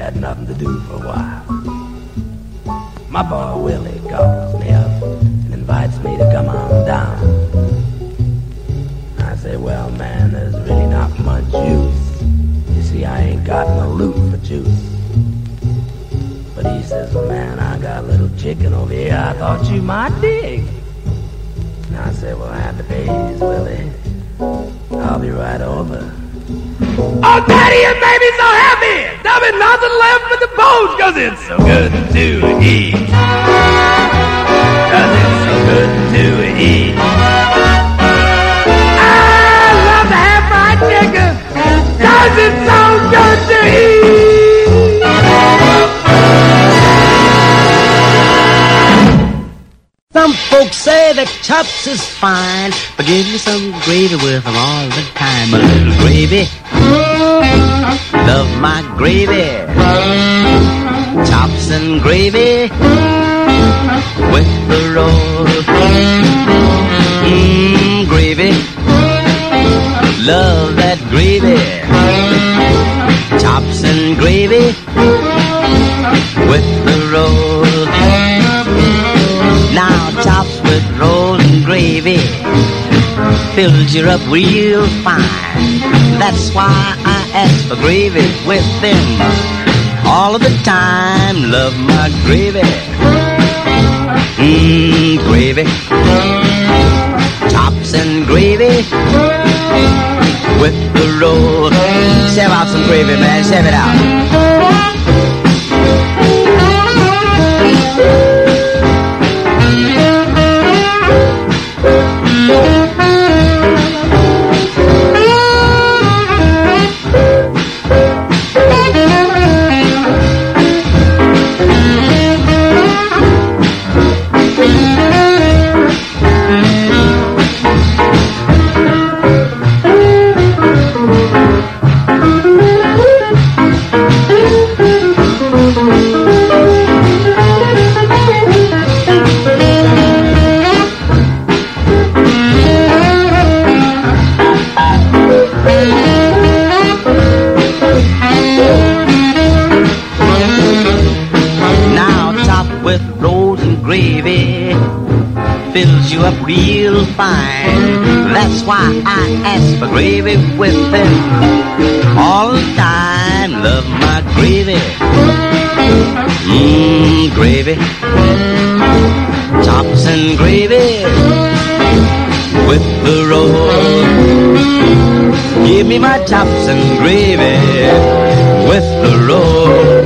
had nothing to do for a while. My boy Willie calls me up and invites me to come on down. I say, well, man, there's really not much juice. You see, I ain't got no loot for juice. But he says, well, man, I got a little chicken over here I thought you might dig. And I say, well, happy days, Willie. I'll be right over. Oh, Daddy, it made me so happy. There'll be nothing left but the bones, cause it's so good to eat. Cause it's so good to eat. I love to have fried chicken, cause it's so good to eat. Some folks say that chops is fine, but give me some gravy with them all the time. A little gravy, love my gravy. Chops and gravy with the roll. Mmm, gravy, love that gravy. Chops and gravy with the roll. Now chops with roll and gravy fills you up real fine. That's why I ask for gravy with them all of the time. Love my gravy. Mmm, gravy. Chops and gravy with the roll. Shove out some gravy, man. Shove it out. Fills you up real fine. That's why I ask for gravy with them all the time. Love my gravy. Mmm, gravy. Chops and gravy with the roll. Give me my chops and gravy with the roll.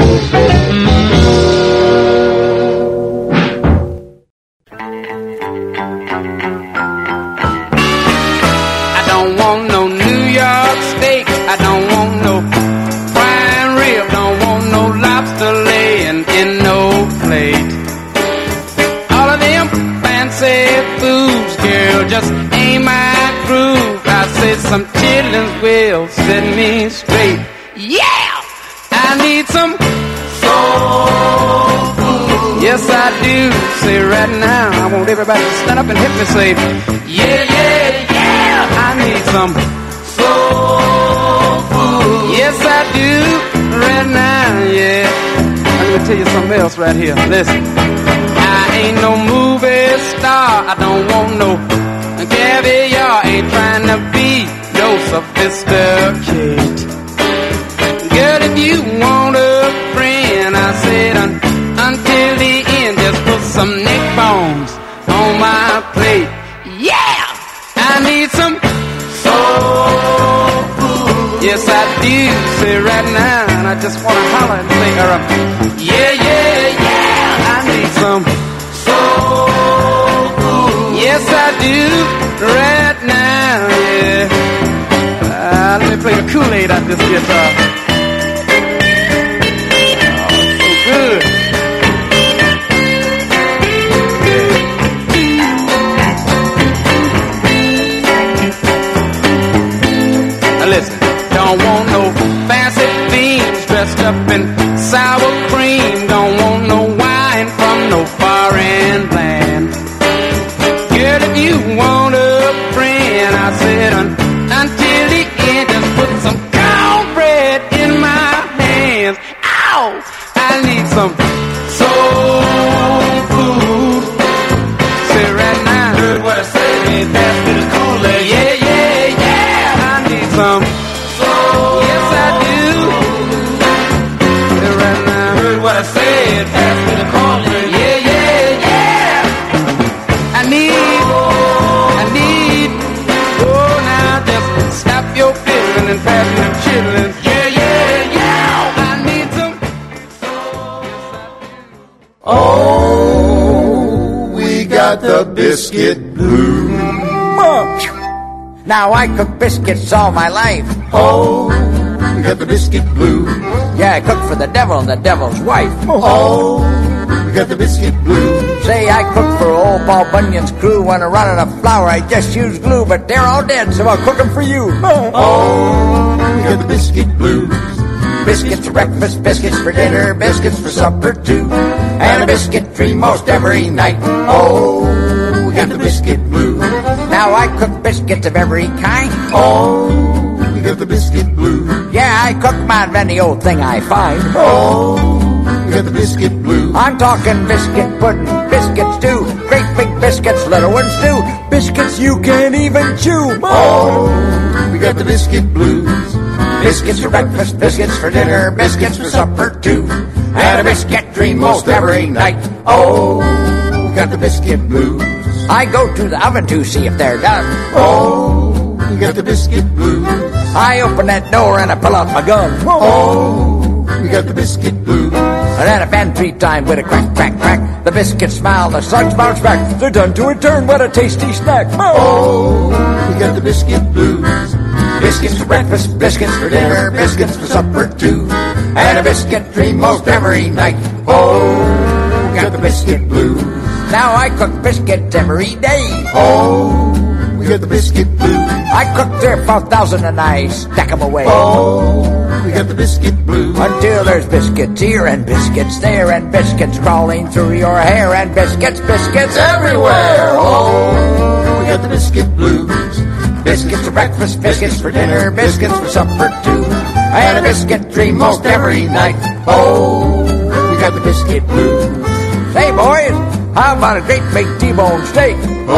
Just ain't my groove. I said some chillins will set me straight. Yeah! I need some soul food. Yes, I do. Say right now, I want everybody to stand up and hit me. Say, yeah, yeah, yeah. I need some soul food. Yes, I do. Right now, yeah. Let me tell you something else right here. Listen. I ain't no movie star. I don't want no caviar, ain't trying to be no sophisticate. Girl, if you want a friend, I said un- until the end, just put some neck bones on my plate. Yeah! I need some soul food. Yes, I do. Say right now, and I just want to holler and say, uh, yeah, yeah, yeah. I need some soul food. Yes, I do. Right now, yeah. Uh, let me play the Kool-Aid out this guitar. Oh, so good. Yeah. Now listen, don't want no fancy beans dressed up in sour cream. Don't want no wine from no foreign land. Girl, if you want a friend, I said un- until the end, just put some cornbread in Yow! I need some soul food. Say right now. Heard what I said. Pass me the Kool-Aid. Yeah, yeah, yeah. I need some soul. Yes, I do. Say right now. Heard what I said. Pass me the Kool-Aid. Yeah, yeah, yeah. I need, I need. Oh, now just stop your fiddling and pass me them chitlins. Yeah, yeah, yeah. I need some. Oh, we got the biscuit blues. Now I cook biscuits all my life. Oh, we got the biscuit blues. Yeah, I cook for the devil and the devil's wife. Oh, we got the biscuit blues. Say I cook for old Paul Bunyan's crew. When I run out of flour, I just use glue. But they're all dead, so I'll cook them for you. Oh, we got the biscuit blues. Biscuits for breakfast, biscuits for dinner, biscuits for supper too, and a biscuit tree most every night. Oh, we got the biscuit blues. Now I cook biscuits of every kind. Oh, we got the biscuit blues. Yeah, I cook about any old thing I find. Oh, we got the biscuit blues. I'm talking biscuit pudding, biscuits too, great big biscuits, little ones too, biscuits you can't even chew. Oh, we got the biscuit blues. Biscuits for breakfast, biscuits for dinner, biscuits for supper too, and a biscuit tree most every night. Oh, we got the biscuit blues. I go to the oven to see if they're done. Oh, we got the biscuit blues. I open that door and I pull out my gun. Oh, we got the biscuit blues. And then a pantry time with a crack, crack, crack. The biscuits smile, the slugs bounce back. They're done to a turn, what a tasty snack. Oh, we got the biscuit blues. Biscuits for breakfast, biscuits for dinner, biscuits for supper too, and a biscuit tree most every night. Oh, we got the biscuit blues. Now I cook biscuits every day. Oh, we got the biscuit blues. I cook three or four thousand and I stack them away. Oh, we got the biscuit blues. Until there's biscuits here and biscuits there and biscuits crawling through your hair and biscuits, biscuits everywhere. Oh, we got the biscuit blues. Biscuits for breakfast, biscuits for dinner, biscuits for supper too, and a biscuit tree most every night. Oh, we got the biscuit blues. Hey boys, how about a great big T-bone steak?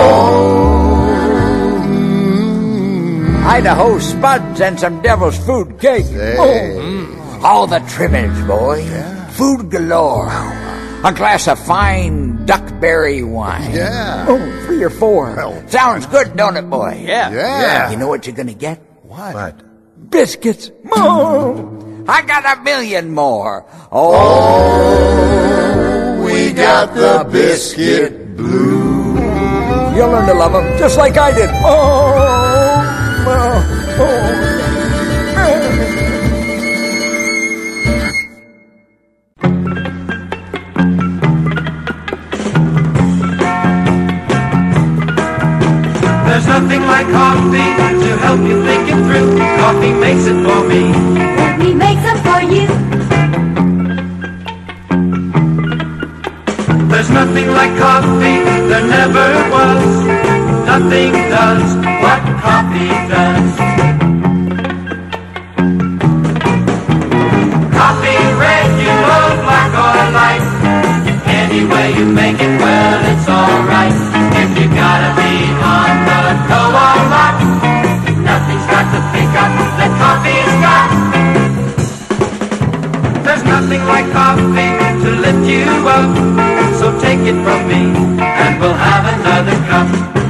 Oh, mm, Idaho spuds and some devil's food cake. Hey. Oh, mm. All the trimmings, boy. Yeah. Food galore. A glass of fine duckberry wine. Yeah. Oh, three or four. Well, sounds good, don't it, boy? Yeah. Yeah. You know what you're gonna get? What? What? Biscuits. Oh, I got a million more. Oh, oh we got the biscuit blues. You'll learn to love them just like I did. Oh, oh, oh. There's nothing like coffee to help you think it through. Coffee makes it for me. Let me make some for you. There's nothing like coffee, there never was. Nothing does what coffee does. Coffee, regular, black or light. Any way you make it, well, it's alright. If you gotta be on the go a lot, nothing's got to think of that coffee's got. There's nothing like coffee to lift you up, so take it from me, and we'll have another cup.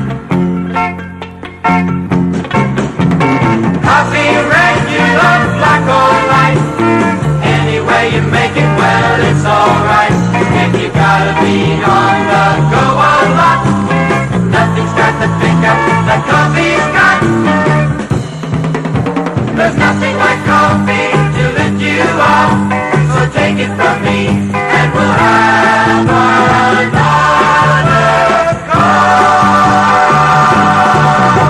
Coffee, regular, black or light. Any way you make it, well, it's alright. If you gotta be on the go a lot, nothing's got to think of that coffee's got. There's nothing like coffee to lift you up, so take it from me, and we'll have another cup.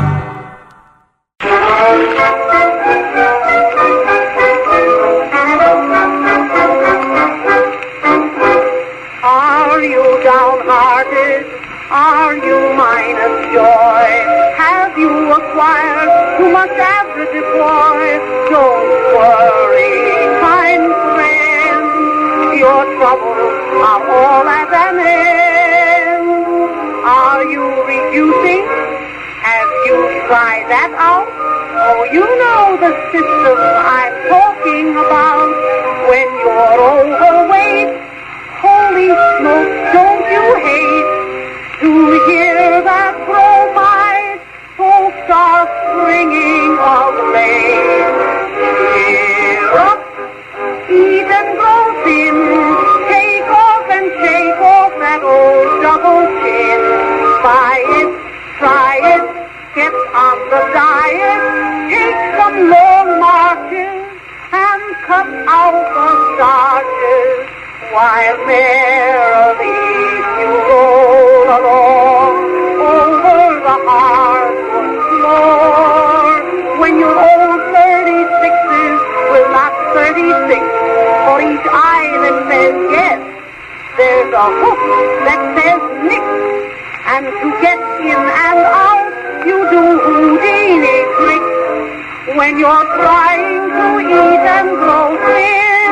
Are you downhearted? Are you minus joy? Have you acquired too much average boy? Don't worry, kind friend. troubles are all at an end. Are you reducing? Have you tried that out? Oh, you know the system I'm talking about. When you're overweight, holy smoke, don't you hate to hear that bromide folks are springing of late. Cheer up, eat and grow thin, take off and shake off that old double chin. Buy it, try it, get on the diet, take some long marches and cut out the starches while merrily you roll along over the hardwood floor. When your old thirty-sixes will not thirty-six, for each eye that says yes, there's a hook that says Nick. And to get in and out, you do Houdini tricks. When you're trying to eat and grow thin,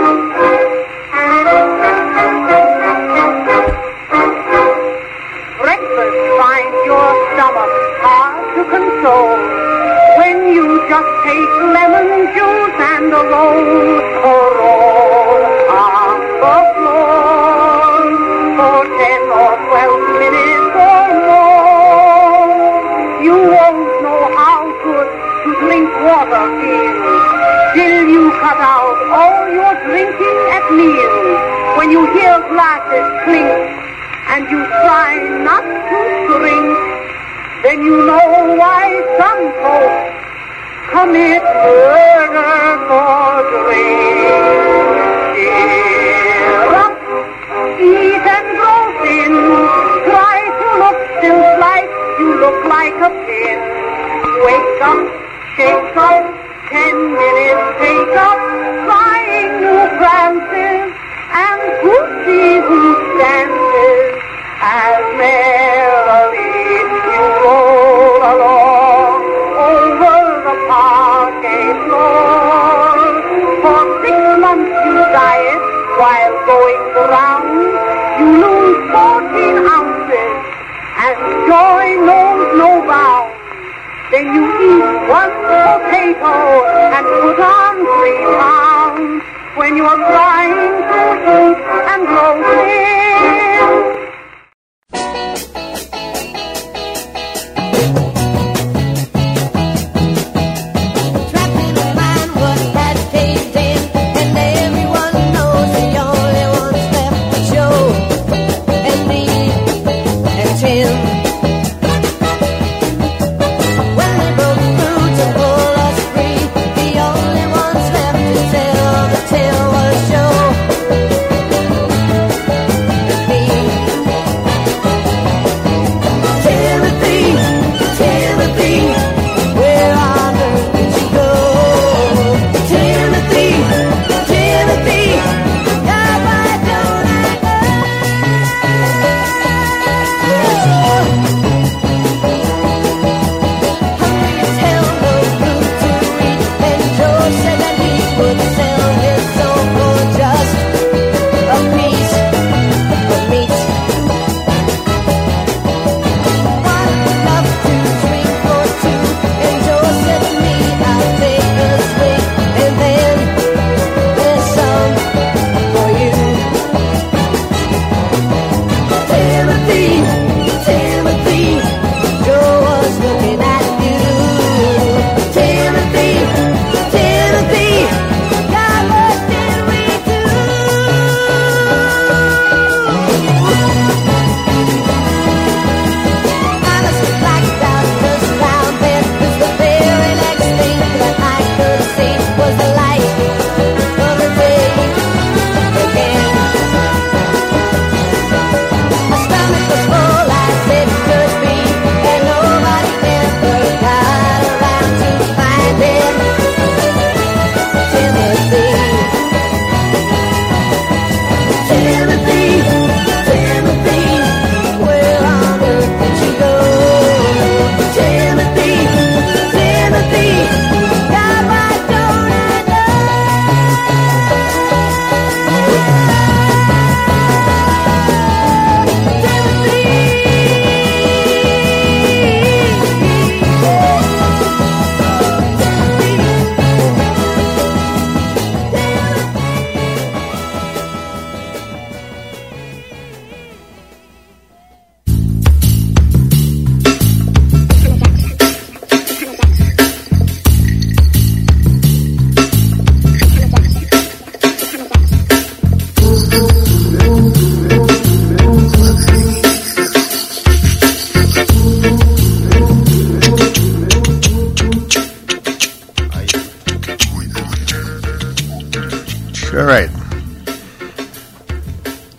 breakfast finds your stomach hard to control. When you just take lemon juice and a roll, a roll on the floor for ten or twelve minutes or more. You won't know how good to drink water feels till you cut out all your drinking at meals. When you hear glasses clink and you try not to drink, then you know why some folks commit murder for drink. Cheer up, eat and grow thin, try to look still like you look like a pin. Wake up, shake up, ten minutes take up, trying new prances, and who sees who dances as merrily you roll along over the parquet floor. For six months you diet while going the rounds, you lose fourteen ounces, and joy knows no bounds. Then you eat one potato and put on three pounds when you're trying to eat and grow thin.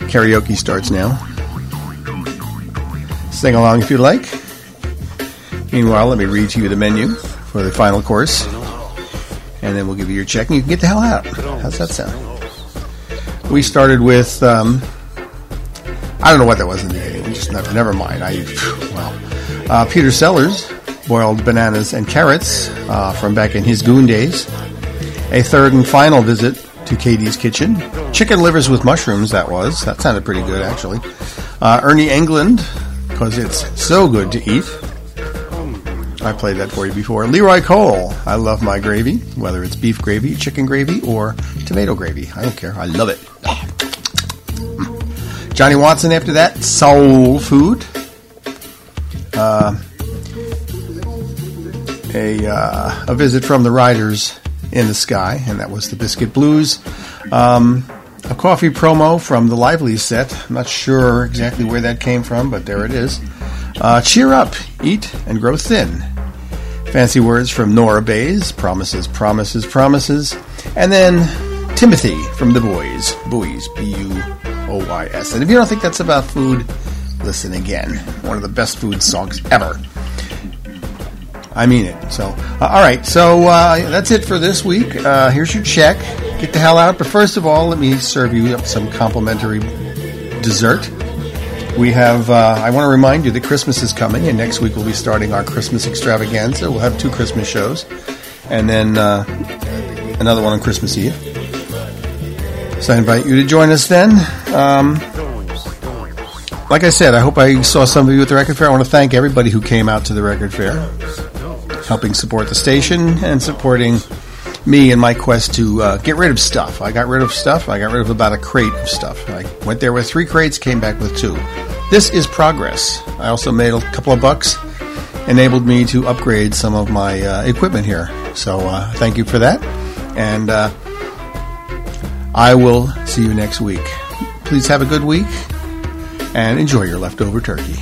Karaoke starts now. Sing along if you like. Meanwhile, let me read to you the menu for the final course. And then we'll give you your check and you can get the hell out. How's that sound? We started with, um, I don't know what that was in the beginning. Just never, never mind. I, well, uh, Peter Sellers, boiled bananas and carrots uh, from back in his goon days. A third and final visit to Katie's Kitchen. Chicken livers with mushrooms, that was. That sounded pretty good, actually. Uh, Ernie England, because it's so good to eat. I played that for you before. Leroy Cole, I love my gravy, whether it's beef gravy, chicken gravy, or tomato gravy. I don't care. I love it. Johnny Watson after that, Soul Food. Uh, a, uh, a visit from the Riders in the Sky, and that was the Biscuit Blues. Um, a coffee promo from the Lively set. I'm not sure exactly where that came from, but there it is. Uh, cheer up, eat, and grow thin. Fancy words from Nora Bays, promises, promises, promises. And then Timothy from the Boys, Buoys, B U O Y S. And if you don't think that's about food, listen again. One of the best food songs ever. I mean it. So, uh, all right. So uh, that's it for this week. Uh, here's your check. Get the hell out. But first of all, let me serve you up some complimentary dessert. We have, uh, I want to remind you that Christmas is coming, and next week we'll be starting our Christmas extravaganza. We'll have two Christmas shows, and then uh, another one on Christmas Eve. So I invite you to join us then. Um, like I said, I hope I saw some of you at the record fair. I want to thank everybody who came out to the record fair, helping support the station and supporting me in my quest to uh, get rid of stuff. I got rid of stuff. I got rid of about a crate of stuff. I went there with three crates, came back with two. This is progress. I also made a couple of bucks, enabled me to upgrade some of my uh, equipment here. So uh, thank you for that. And uh, I will see you next week. Please have a good week and enjoy your leftover turkey.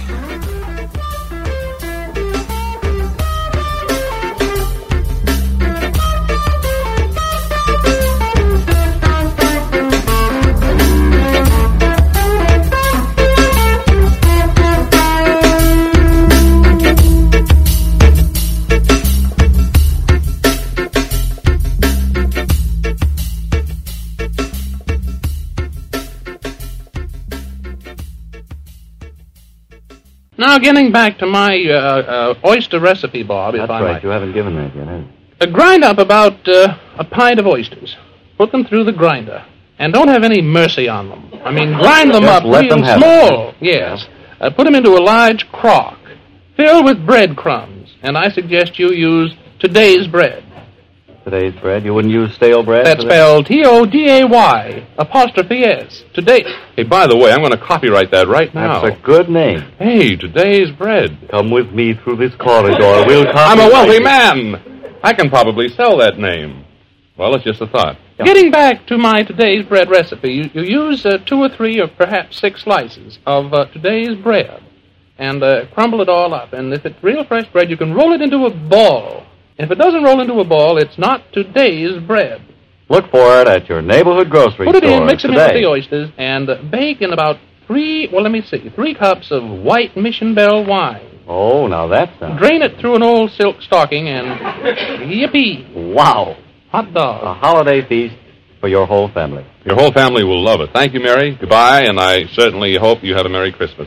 Now, getting back to my uh, uh, oyster recipe, Bob, if That's I right. might. You haven't given that yet, have you? Uh, grind up about uh, a pint of oysters. Put them through the grinder. And don't have any mercy on them. I mean, grind them Just up let real them have small. it. Yes. Uh, put them into a large crock. Fill with breadcrumbs. And I suggest you use today's bread. Today's bread? You wouldn't use stale bread? That's for that? spelled T O D A Y, apostrophe S. Today. Hey, by the way, I'm going to copyright that right now. That's a good name. Hey, today's bread. Come with me through this corridor. We'll copyright I'm a wealthy it. man. I can probably sell that name. Well, it's just a thought. Getting back to my today's bread recipe, you, you use uh, two or three or perhaps six slices of uh, today's bread and uh, crumble it all up. And if it's real fresh bread, you can roll it into a ball. If it doesn't roll into a ball, it's not today's bread. Look for it at your neighborhood grocery Put it store in, mix it in today. with the oysters, and uh, bake in about three, well, let me see, three cups of white Mission Bell wine. Oh, now that sounds... Drain it through an old silk stocking and yippee. Wow. Hot dog. A holiday feast for your whole family. Your whole family will love it. Thank you, Mary. Goodbye, and I certainly hope you have a Merry Christmas.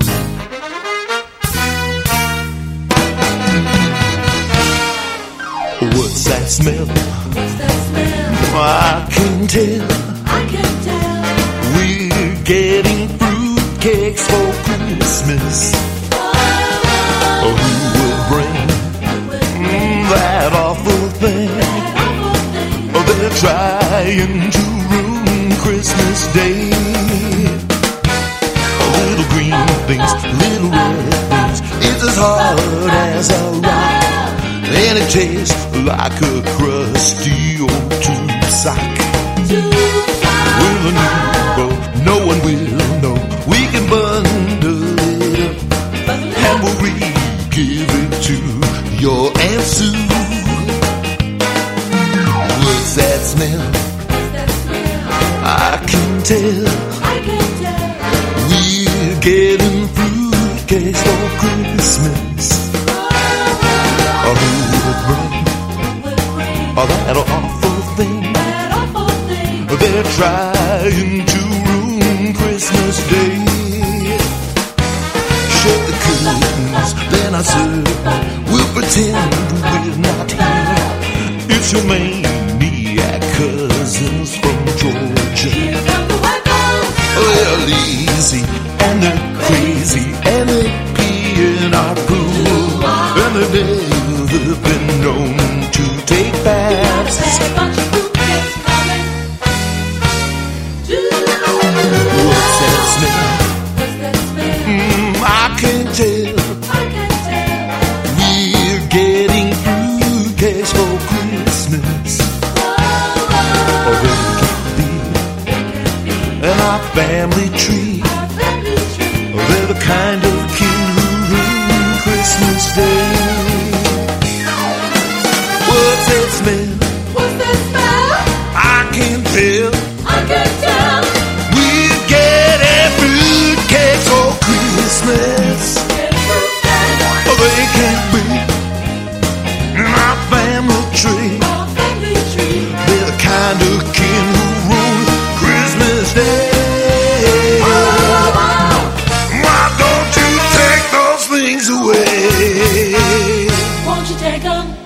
What's that smell? What's that smell? I can tell. I can tell. We're getting fruitcakes for Christmas. Oh, who will bring mm, that awful thing? Oh, they're trying to ruin Christmas Day. Little green things, little red things. It's as hard as a rock. And it tastes like a crusty old tube sock. With a new bow, no one will know. We can bundle it up and we'll re-give it to your Aunt Sue. What's that smell? I can tell. Christmas Day. Shut the curtains, then I said, we'll pretend we're not here. It's your maniac cousins from Georgia. Here come the white boys. They're lazy and they're crazy and they pee in our pool. And they've never been known to take baths. What's that smell? Mm, I can't tell. We're getting fruitcakes for Christmas. Or it can be. And our family tree. They're the kind of kin who rule Christmas Day. What's that smell? What's that smell? I can't tell. I can't tell. We're getting fruitcakes for Christmas. Oh, they can't be in our family tree. They're the kind of kin who rule Christmas Day. Why don't you take those things away? Won't you take them?